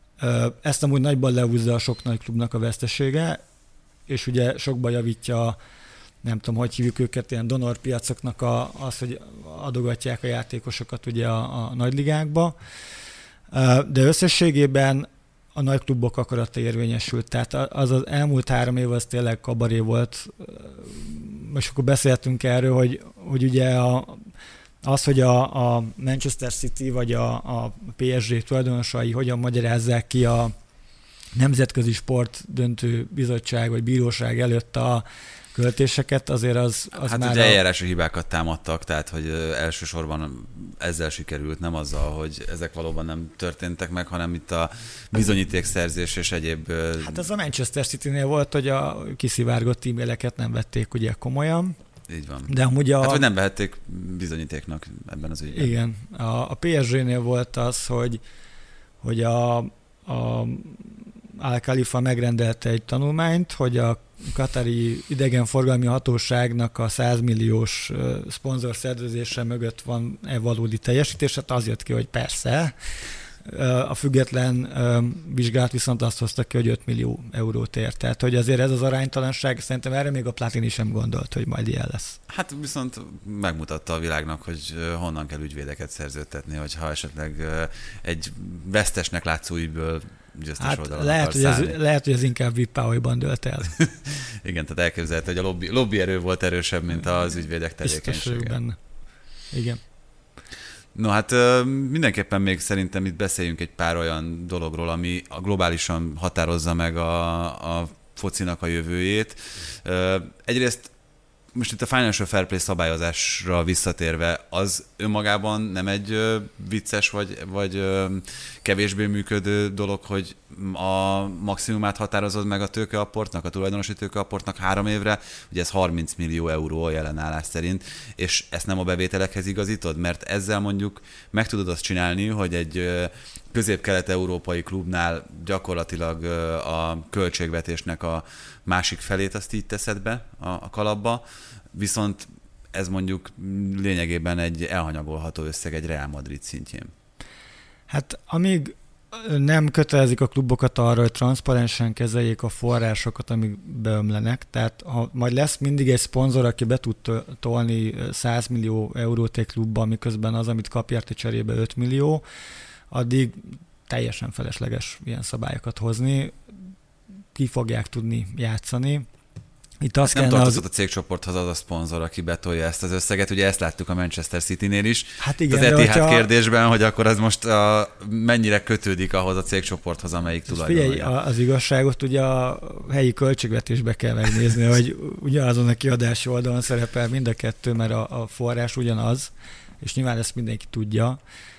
Ezt amúgy nagyban lehúzza a sok nagy klubnak a vesztesége, és ugye sokban javítja, nem tudom, hogy hívjuk őket, ilyen donorpiacoknak a, az, hogy adogatják a játékosokat ugye a, a nagyligákba. De összességében a nagy klubok akarata érvényesült. Tehát az az elmúlt három év az tényleg kabaré volt. Most akkor beszéltünk erről, hogy, hogy ugye a, az, hogy a, a Manchester City vagy a, a pé es gé tulajdonosai hogyan magyarázzák ki a Nemzetközi Sport Döntő Bizottság vagy Bíróság előtt a költéseket, azért az, az hát már... Hát a... eljárási hibákat támadtak, tehát hogy elsősorban ezzel sikerült, nem azzal, hogy ezek valóban nem történtek meg, hanem itt a bizonyítékszerzés és egyéb... Hát az a Manchester City-nél volt, hogy a kiszivárgott e-maileket nem vették ugye komolyan. Így van. De amúgy a... Hát, hogy nem vehették bizonyítéknak ebben az ügyben. Igen. A, a pé es gé-nél volt az, hogy, hogy a, a Al Khalifa megrendelte egy tanulmányt, hogy a katari idegenforgalmi hatóságnak a száz milliós szponzorszerződése mögött van-e valódi teljesítés, hát az jött ki, hogy persze. A független vizsgálat viszont azt hozta ki, hogy öt millió eurót ér. Tehát, hogy azért ez az aránytalanság, szerintem erre még a Platini sem gondolt, hogy majd ilyen lesz. Hát viszont megmutatta a világnak, hogy honnan kell ügyvédeket szerződtetni, hogyha esetleg egy vesztesnek látszó ügyből győztes hát oldalon lehet, hogy ez, lehet, hogy ez inkább Vippáholyban dölt el. Igen, tehát elképzelhető, hogy a lobby, lobby erő volt erősebb, mint az ügyvédek tevékenysége. Biztos benne. Igen. No hát mindenképpen még szerintem itt beszéljünk egy pár olyan dologról, ami globálisan határozza meg a, a focinak a jövőjét. Egyrészt most itt a Financial Fair Play szabályozásra visszatérve, az önmagában nem egy ö, vicces vagy, vagy ö, kevésbé működő dolog, hogy a maximumát határozod meg a tőkeapportnak, a tulajdonosi tőkeapportnak három évre, ugye ez harminc millió euró a jelenállás szerint, és ezt nem a bevételekhez igazítod, mert ezzel mondjuk meg tudod azt csinálni, hogy egy ö, közép-kelet-európai klubnál gyakorlatilag ö, a költségvetésnek a másik felét azt így teszed be a, a kalapba, viszont ez mondjuk lényegében egy elhanyagolható összeg egy Real Madrid szintjén. Hát amíg nem kötelezik a klubokat arra, hogy transzparensen kezeljék a forrásokat, amik beömlenek, tehát ha majd lesz mindig egy szponzor, aki be tud tolni száz millió eurót egy klubba, miközben az, amit kap érte cserébe öt millió, addig teljesen felesleges ilyen szabályokat hozni, ki fogják tudni játszani. Itt azt nem tartozott az... a cégcsoporthoz az a szponzor, aki betolja ezt az összeget. Ugye ezt láttuk a Manchester City-nél is. Hát igen, az Etihad hogyha... kérdésben, hogy akkor az most a, mennyire kötődik ahhoz a cégcsoporthoz, amelyik tulajdonolja. Figyelj, az igazságot ugye a helyi költségvetésbe kell megnézni, hogy ugyanazon a kiadási oldalon szerepel mind a kettő, mert a, a forrás ugyanaz, és nyilván ezt mindenki tudja.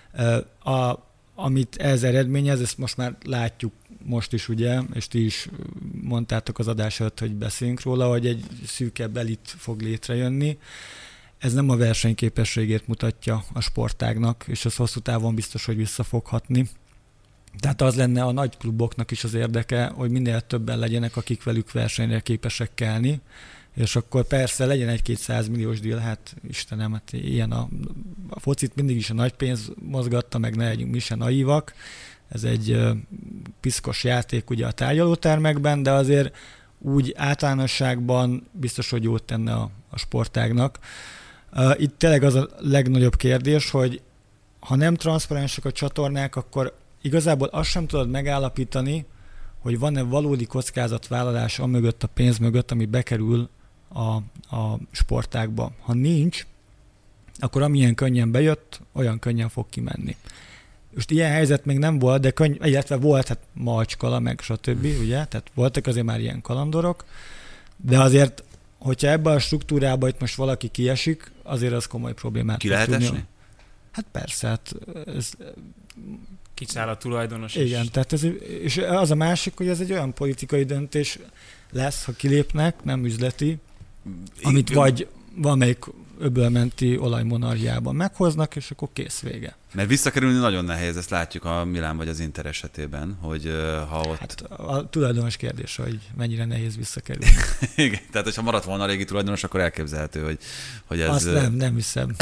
A, amit ez eredményez, ezt most már látjuk most is, ugye, és ti is mondtátok az adás előtt, hogy beszéljünk róla, hogy egy szűkebb elit fog létrejönni. Ez nem a versenyképességét mutatja a sportágnak, és az hosszú távon biztos, hogy vissza fog hatni. Tehát az lenne a nagy kluboknak is az érdeke, hogy minél többen legyenek, akik velük versenyre képesek kelni, és akkor persze legyen egy-két százmilliós díl, hát Istenem, hát ilyen a, a focit mindig is a nagy pénz mozgatta, meg ne legyünk mi se naívak. Ez egy uh, piszkos játék ugye a tárgyalótermekben, de azért úgy általánosságban biztos, hogy jót tenne a, a sportágnak. Uh, itt tényleg az a legnagyobb kérdés, hogy ha nem transzparensek a csatornák, akkor igazából azt sem tudod megállapítani, hogy van-e valódi kockázatvállalás a mögött, a pénz mögött, ami bekerül a, a sportágba. Ha nincs, akkor amilyen könnyen bejött, olyan könnyen fog kimenni. Most ilyen helyzet még nem volt, de könny, illetve volt, hát Malcskala, meg stb., ugye, tehát voltak azért már ilyen kalandorok, de azért, hogyha ebben a struktúrában itt most valaki kiesik, azért az komoly problémát. Ki lehet tudni. esni? Hát persze, hát ez... Kiszáll a tulajdonos. Igen, is. tehát ez, és az a másik, hogy ez egy olyan politikai döntés lesz, ha kilépnek, nem üzleti, amit Igen. vagy valamelyik öbölmenti olajmonarchiában meghoznak, és akkor kész, vége. Mert visszakerülni nagyon nehéz, ezt látjuk a Milán vagy az Inter esetében, hogy ha ott... Hát a tulajdonos kérdés, hogy mennyire nehéz visszakerülni. Igen, tehát hogyha maradt volna a régi tulajdonos, akkor elképzelhető, hogy, hogy ez... Azt nem, nem hiszem.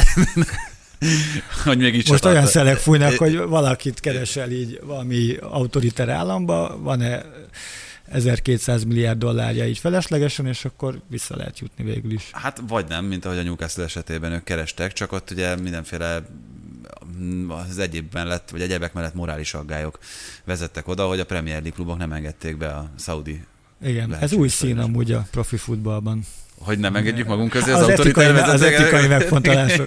hogy még így most olyan szelek fújnak, hogy valakit keresel így valami autoriter államba, van-e ezerkétszáz milliárd dollárja így feleslegesen, és akkor vissza lehet jutni végül is. Hát vagy nem, mint ahogy a Newcastle esetében ők kerestek, csak ott ugye mindenféle az egyéb mellett, vagy egyebek mellett morális aggályok vezettek oda, hogy a Premier League klubok nem engedték be a szaudi. Igen, ez új szín amúgy a profi futballban. Hogy nem engedjük magunk közé az, az autoritár vezetőket. Az etikai megfontolások.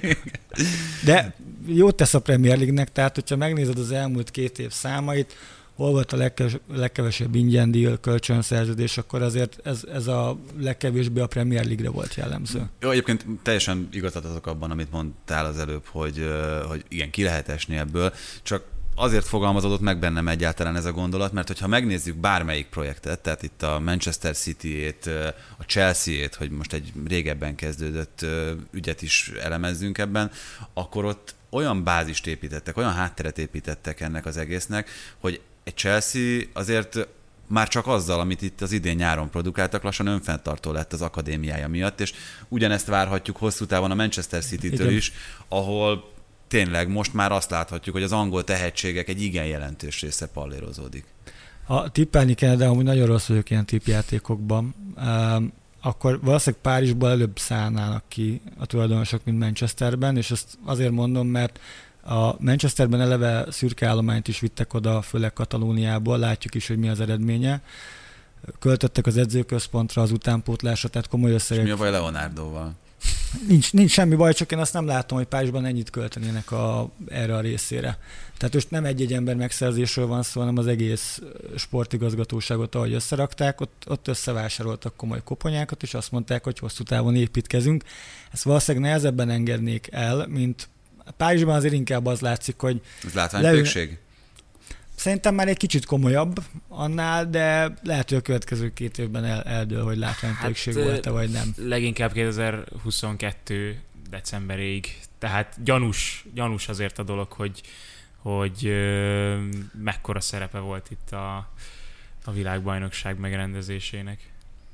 De jót tesz a Premier League-nek, tehát hogyha megnézed az elmúlt két év számait, hol volt a legkeves, legkevesebb ingyen deal, kölcsönszerződés, akkor azért ez, ez a legkevésbé a Premier League-re volt jellemző. Jó, egyébként teljesen igazat adok abban, amit mondtál az előbb, hogy, hogy igen, ki lehet esni ebből, csak azért fogalmazódott meg bennem egyáltalán ez a gondolat, mert hogyha megnézzük bármelyik projektet, tehát itt a Manchester City-ét, a Chelsea-ét, hogy most egy régebben kezdődött ügyet is elemezzünk ebben, akkor ott olyan bázist építettek, olyan hátteret építettek ennek az egésznek, hogy egy Chelsea azért már csak azzal, amit itt az idén nyáron produkáltak, lassan önfenntartó lett az akadémiája miatt, és ugyanezt várhatjuk hosszú távon a Manchester City-től is, ahol tényleg most már azt láthatjuk, hogy az angol tehetségek egy igen jelentős része pallérozódik. Ha tippelni kell, de amúgy nagyon rossz vagyok ilyen tippjátékokban, um, akkor valószínűleg Párizsból előbb szállnának ki a tulajdonosok, mint Manchesterben, és ezt azért mondom, mert a Manchesterben eleve szürke állományt is vittek oda, főleg Katalóniából, látjuk is, hogy mi az eredménye. Költöttek az edzőközpontra, az utánpótlásra, tehát komoly összegek. És mi a baj Leonardoval? Nincs, nincs semmi baj, csak én azt nem látom, hogy Párizsban ennyit költenének a, erre a részére. Tehát most nem egy-egy ember megszerzésről van szó, hanem az egész sportigazgatóságot, ahogy összerakták, ott, ott összevásároltak komoly koponyákat, és azt mondták, hogy hosszú távon építkezünk. Ezt valószínűleg nehezebben engednék el, mint Párizsban azért inkább az látszik, hogy... Ez látványpőkség? Leül... Szerintem már egy kicsit komolyabb annál, de lehet, hogy a következő két évben el, eldől, hogy látványpőkség hát, volt-e, vagy nem. Leginkább kétezer-huszonkettő decemberig. Tehát gyanús, gyanús azért a dolog, hogy, hogy ö, mekkora szerepe volt itt a, a világbajnokság megrendezésének.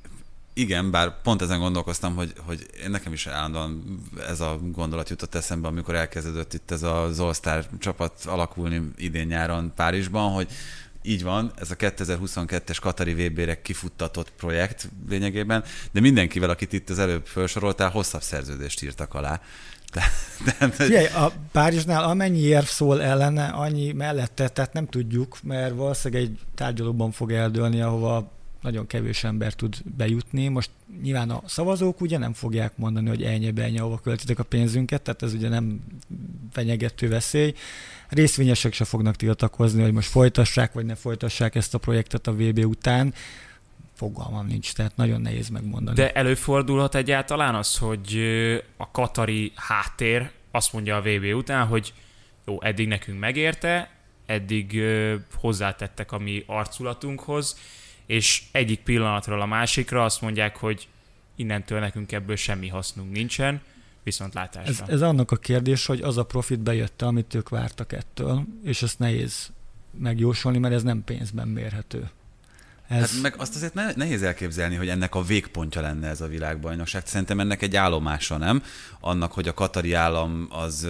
Igen, bár pont ezen gondolkoztam, hogy, hogy én nekem is állandóan ez a gondolat jutott eszembe, amikor elkezdődött itt ez az All-Star csapat alakulni idén nyáron Párizsban, hogy így van, ez a kétezer-huszonkettes Katari vé bé-re kifuttatott projekt lényegében, de mindenkivel, akit itt az előbb felsoroltál, hosszabb szerződést írtak alá. De, de, Figyelj, a Párizsnál amennyi érv szól ellene, annyi mellette, tehát nem tudjuk, mert valószínűleg egy tárgyalóban fog eldőlni, ahova nagyon kevés ember tud bejutni. Most nyilván a szavazók ugye nem fogják mondani, hogy ennyi-be ahova költitek a pénzünket, tehát ez ugye nem fenyegető veszély. Részvényesek se fognak tiltakozni, hogy most folytassák, vagy ne folytassák ezt a projektet a vé bé után. Fogalmam nincs, tehát nagyon nehéz megmondani. De előfordulhat egyáltalán az, hogy a katari háttér azt mondja a vé bé után, hogy jó, eddig nekünk megérte, eddig hozzátettek a mi arculatunkhoz, és egyik pillanatról a másikra azt mondják, hogy innentől nekünk ebből semmi hasznunk nincsen, viszont látásra. Ez, ez annak a kérdés, hogy az a profit bejött, amit ők vártak ettől, és ezt nehéz megjósolni, mert ez nem pénzben mérhető. Ez... Hát meg azt azért nehéz elképzelni, hogy ennek a végpontja lenne ez a világbajnokság. Szerintem ennek egy állomása, nem? Annak, hogy a katari állam az...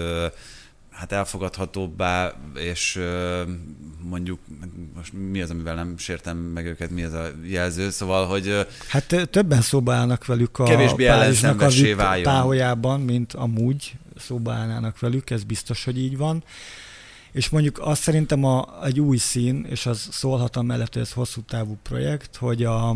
hát elfogadhatóbbá, és mondjuk, most mi az, amivel nem sértem meg őket, mi az a jelző, szóval, hogy... Hát többen szóba állnak velük a kevésbé Párizsnak a váljon. táholyában, mint amúgy szóba állnának velük, ez biztos, hogy így van. És mondjuk azt szerintem a, egy új szín, és az szólhat amellett, hogy ez hosszú távú projekt, hogy a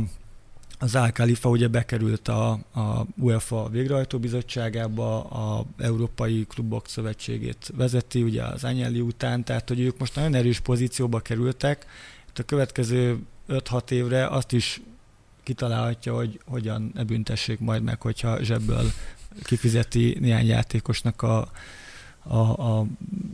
az Al-Khalifa ugye bekerült a, a UEFA végrehajtó bizottságába, a Európai Klubok Szövetségét vezeti, ugye az Agnelli után, tehát hogy ők most nagyon erős pozícióba kerültek. Itt a következő öt-hat évre azt is kitalálhatja, hogy hogyan ne büntessék majd meg, hogyha zsebből kifizeti néhány játékosnak a, a, a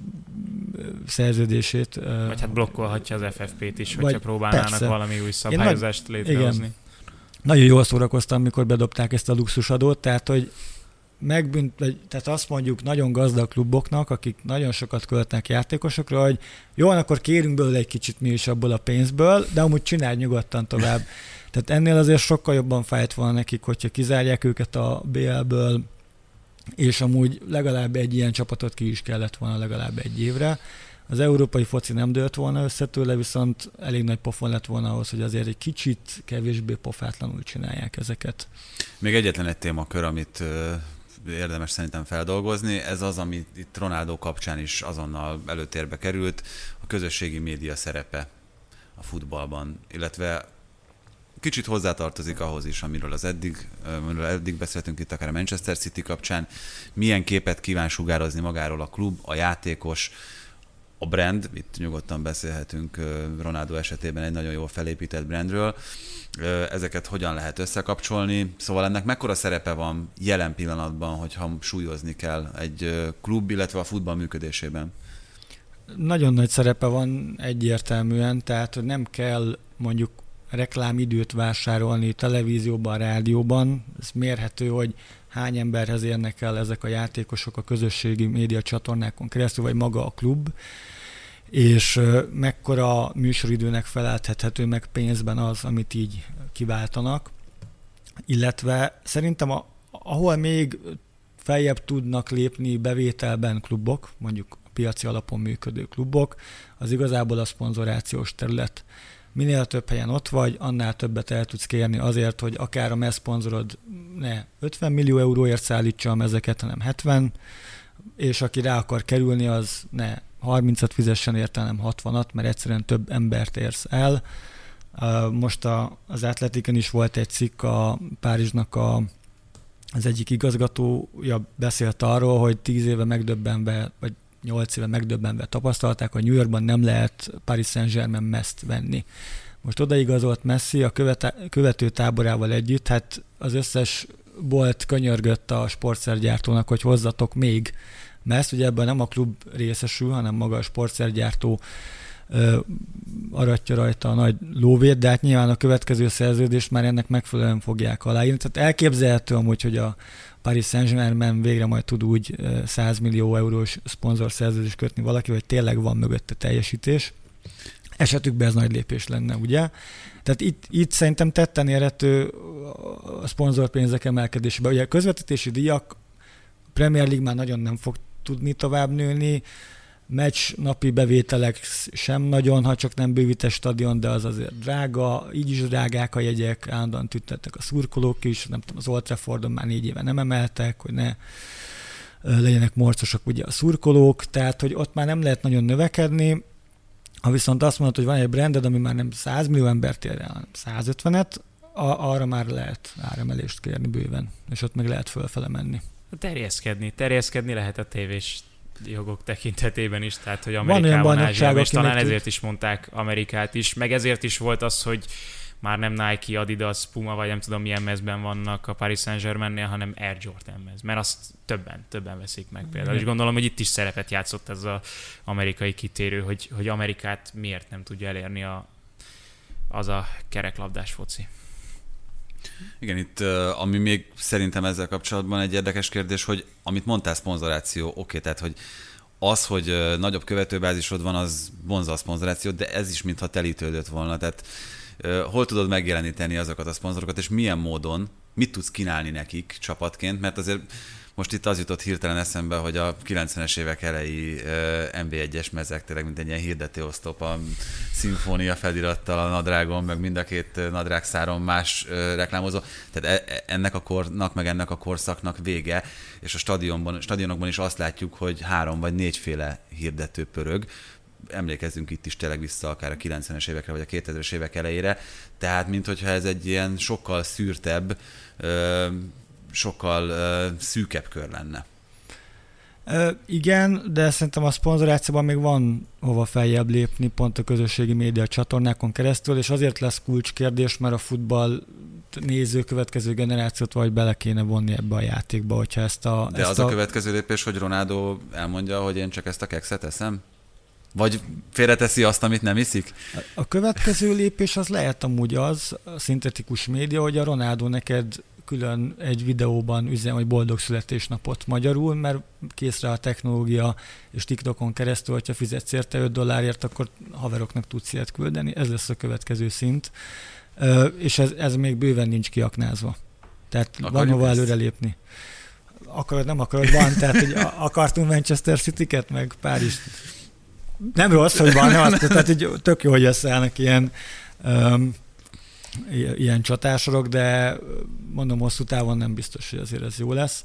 szerződését. Vagy hát blokkolhatja az ef ef pét is, hogyha próbálnának persze. valami új szabályozást Én létrehozni. Igen. Nagyon jól szórakoztam, amikor bedobták ezt a luxusadót, tehát hogy megbünt, tehát azt mondjuk nagyon gazdag kluboknak, akik nagyon sokat költnek játékosokra, hogy jó, akkor kérünk belőle egy kicsit mi is abból a pénzből, de amúgy csinálj nyugodtan tovább. Tehát ennél azért sokkal jobban fájt volna nekik, hogyha kizárják őket a bé el-ből, és amúgy legalább egy ilyen csapatot ki is kellett volna legalább egy évre. Az európai foci nem dőlt volna össze tőle, viszont elég nagy pofon lett volna ahhoz, hogy azért egy kicsit kevésbé pofátlanul csinálják ezeket. Még egyetlen egy témakör, amit érdemes szerintem feldolgozni. Ez az, ami itt Ronaldo kapcsán is azonnal előtérbe került, a közösségi média szerepe a futballban, illetve kicsit hozzátartozik ahhoz is, amiről az eddig, amiről eddig beszéltünk itt, akár a Manchester City kapcsán, milyen képet kíván sugározni magáról a klub, a játékos, a brand, itt nyugodtan beszélhetünk Ronaldo esetében egy nagyon jól felépített brandről, ezeket hogyan lehet összekapcsolni, szóval ennek mekkora szerepe van jelen pillanatban, hogyha súlyozni kell egy klub, illetve a futball működésében? Nagyon nagy szerepe van egyértelműen, tehát nem kell mondjuk reklámidőt vásárolni televízióban, rádióban. Ez mérhető, hogy hány emberhez érnek el ezek a játékosok a közösségi média csatornákon keresztül, vagy maga a klub, és mekkora műsoridőnek feleltethető meg pénzben az, amit így kiváltanak. Illetve szerintem a, ahol még feljebb tudnak lépni bevételben klubok, mondjuk a piaci alapon működő klubok, az igazából a szponzorációs terület. Minél több helyen ott vagy, annál többet el tudsz kérni azért, hogy akár a messzponzorod ne ötven millió euróért szállítsa a mezeket, hanem hetven, és aki rá akar kerülni, az ne harmincat fizessen érte, hanem hatvanat, mert egyszerűen több embert érsz el. Most a, az Athleticen is volt egy cikk, a Párizsnak a, az egyik igazgatója beszélt arról, hogy tíz éve megdöbbenve, vagy nyolc éve megdöbbenve tapasztalták, hogy New Yorkban nem lehet Paris Saint-Germain Messt venni. Most odaigazolt Messi a követe, követő táborával együtt, hát az összes bolt könyörgött a sportszergyártónak, hogy hozzatok még Messt, ugye ebben nem a klub részesül, hanem maga a sportszergyártó ö, aratja rajta a nagy lóvét, de hát nyilván a következő szerződést már ennek megfelelően fogják aláírni. Tehát elképzelhető amúgy, hogy a Paris Saint-Germain végre majd tud úgy száz millió eurós szponzorszerződést kötni valaki, hogy tényleg van mögötte teljesítés. Esetükben ez nagy lépés lenne, ugye? Tehát itt, itt szerintem tetten érhető a szponzorpénzek emelkedésébe. Ugye a közvetítési díjak Premier League már nagyon nem fog tudni tovább nőni, meccs napi bevételek sem nagyon, ha csak nem bővítés stadion, de az azért drága, így is drágák a jegyek, állandóan tüntettek a szurkolók is, nem tudom, az Old Traffordon már négy éve nem emeltek, hogy ne legyenek morcosak ugye a szurkolók, tehát hogy ott már nem lehet nagyon növekedni. Ha viszont azt mondod, hogy van egy branded, ami már nem száz millió embert ér el, hanem száz ötvenet, arra már lehet áremelést kérni bőven, és ott meg lehet fölfele menni. Terjeszkedni, terjeszkedni lehet a tévés jogok tekintetében is, tehát hogy Amerikában, Ázsiában, és talán ezért is mondták Amerikát is, meg ezért is volt az, hogy már nem Nike, Adidas, Puma, vagy nem tudom milyen mezben vannak a Paris Saint-Germainnél, hanem Air Jordan mez, mert azt többen, többen veszik meg például. És gondolom, hogy itt is szerepet játszott ez az amerikai kitérő, hogy, hogy Amerikát miért nem tudja elérni a, az a kereklabdás foci. Igen, itt ami még szerintem ezzel kapcsolatban egy érdekes kérdés, hogy amit mondtál, szponzoráció, oké, okay, tehát hogy az, hogy nagyobb követőbázisod van, az vonzza a szponzorációt, de ez is mintha telítődött volna, tehát hol tudod megjeleníteni azokat a szponzorokat, és milyen módon, mit tudsz kínálni nekik csapatként, mert azért most itt az jutott hirtelen eszembe, hogy a kilencvenes évek elejé en bé egyes mezek tényleg mint egy ilyen hirdetőosztop a szimfónia felirattal a nadrágon, meg mind a két nadrágszáron más reklámozó. Tehát ennek a kornak, meg ennek a korszaknak vége, és a stadionban, stadionokban is azt látjuk, hogy három vagy négyféle hirdető pörög. Emlékezzünk itt is tényleg vissza akár a kilencvenes évekre, vagy a kétezres évek elejére. Tehát, minthogyha ez egy ilyen sokkal szűrtebb, sokkal uh, szűkebb kör lenne. Uh, igen, de szerintem a szponzorációban még van hova feljebb lépni pont a közösségi média csatornákon keresztül, és azért lesz kulcskérdés, mert a futball néző következő generációt vagy bele kéne vonni ebbe a játékba, hogyha ezt a... De ezt az a... a következő lépés, hogy Ronaldo elmondja, hogy én csak ezt a kekszet eszem? Vagy félreteszi azt, amit nem iszik? A következő lépés az lehet amúgy az, a szintetikus média, hogy a Ronaldo neked külön egy videóban üzen, hogy boldog születésnapot magyarul, mert készre a technológia, és TikTokon keresztül, hogyha fizetsz érte öt dollárért, akkor haveroknak tudsz ilyet küldeni. Ez lesz a következő szint. És ez, ez még bőven nincs kiaknázva. Tehát akarjuk van hova előrelépni. Akarod, nem akarod, van. Tehát, hogy akartunk Manchester City-ket, meg Párizs. Nem rossz, hogy van, nem azt, tehát hogy tök jó, hogy összeállnak ilyen um, ilyen csatásorok, de mondom, hosszú távon nem biztos, hogy azért ez jó lesz.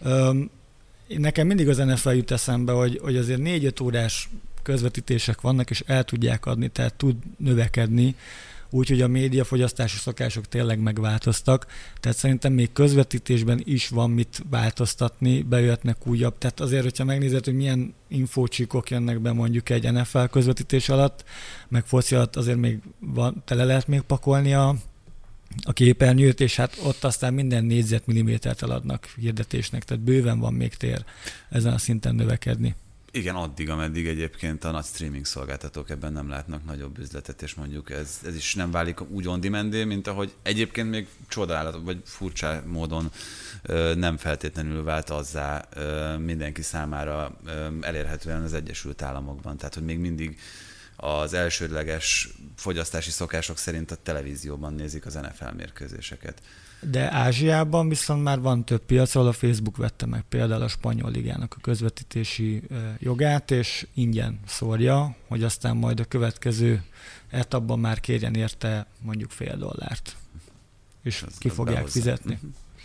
Nekem mindig az en ef el jut eszembe, hogy, hogy azért négy-öt órás közvetítések vannak, és el tudják adni, tehát tud növekedni, úgyhogy a médiafogyasztási szokások tényleg megváltoztak, tehát szerintem még közvetítésben is van mit változtatni, bejöhetnek újabb, tehát azért, hogyha megnézed, hogy milyen infócsíkok jönnek be mondjuk egy en ef el közvetítés alatt, meg foci alatt azért még van, tele lehet még pakolni a, a képernyőt, és hát ott aztán minden négyzetmillimétert eladnak hirdetésnek, tehát bőven van még tér ezen a szinten növekedni. Igen, addig, ameddig egyébként a nagy streaming szolgáltatók ebben nem látnak nagyobb üzletet, és mondjuk ez, ez is nem válik úgy on demand-é, mint ahogy egyébként még csodálatos, vagy furcsa módon ö, nem feltétlenül vált azzá ö, mindenki számára ö, elérhetően az Egyesült Államokban. Tehát, hogy még mindig az elsődleges fogyasztási szokások szerint a televízióban nézik az en ef el mérkőzéseket. De Ázsiában viszont már van több piac, ahol a Facebook vette meg például a spanyol ligának a közvetítési jogát, és ingyen szórja, hogy aztán majd a következő etapban már kérjen érte mondjuk fél dollárt. És ez ki fogják behozzá. Fizetni.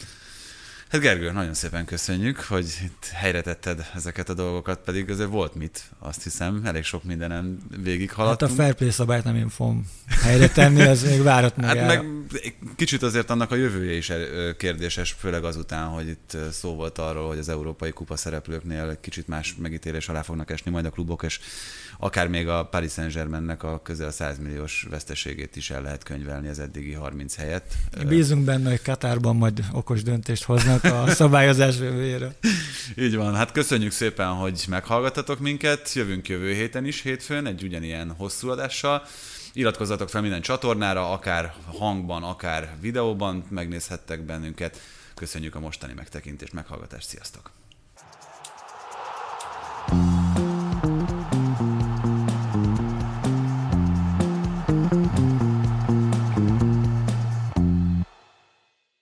Hát Gergő, nagyon szépen köszönjük, hogy itt helyre tetted ezeket a dolgokat, pedig azért volt mit, azt hiszem, elég sok mindenen végighaladtunk. Hát a fair play szabályt nem én fogom helyre tenni, az még várat meg. Hát meg kicsit azért annak a jövője is kérdéses, főleg azután, hogy itt szó volt arról, hogy az európai kupa szereplőknél kicsit más megítélés alá fognak esni majd a klubok, és akár még a Paris Saint-Germainnek a közel száz milliós veszteségét is el lehet könyvelni az eddigi harminc helyett. Bízunk benne, hogy Katárban majd okos döntést hoznak a szabályozás jövőjéről. Így van, hát köszönjük szépen, hogy meghallgattatok minket, jövünk jövő héten is hétfőn egy ugyanilyen hosszú adással. Iratkozzatok fel minden csatornára, akár hangban, akár videóban megnézhettek bennünket. Köszönjük a mostani megtekintést, meghallgatást, sziasztok!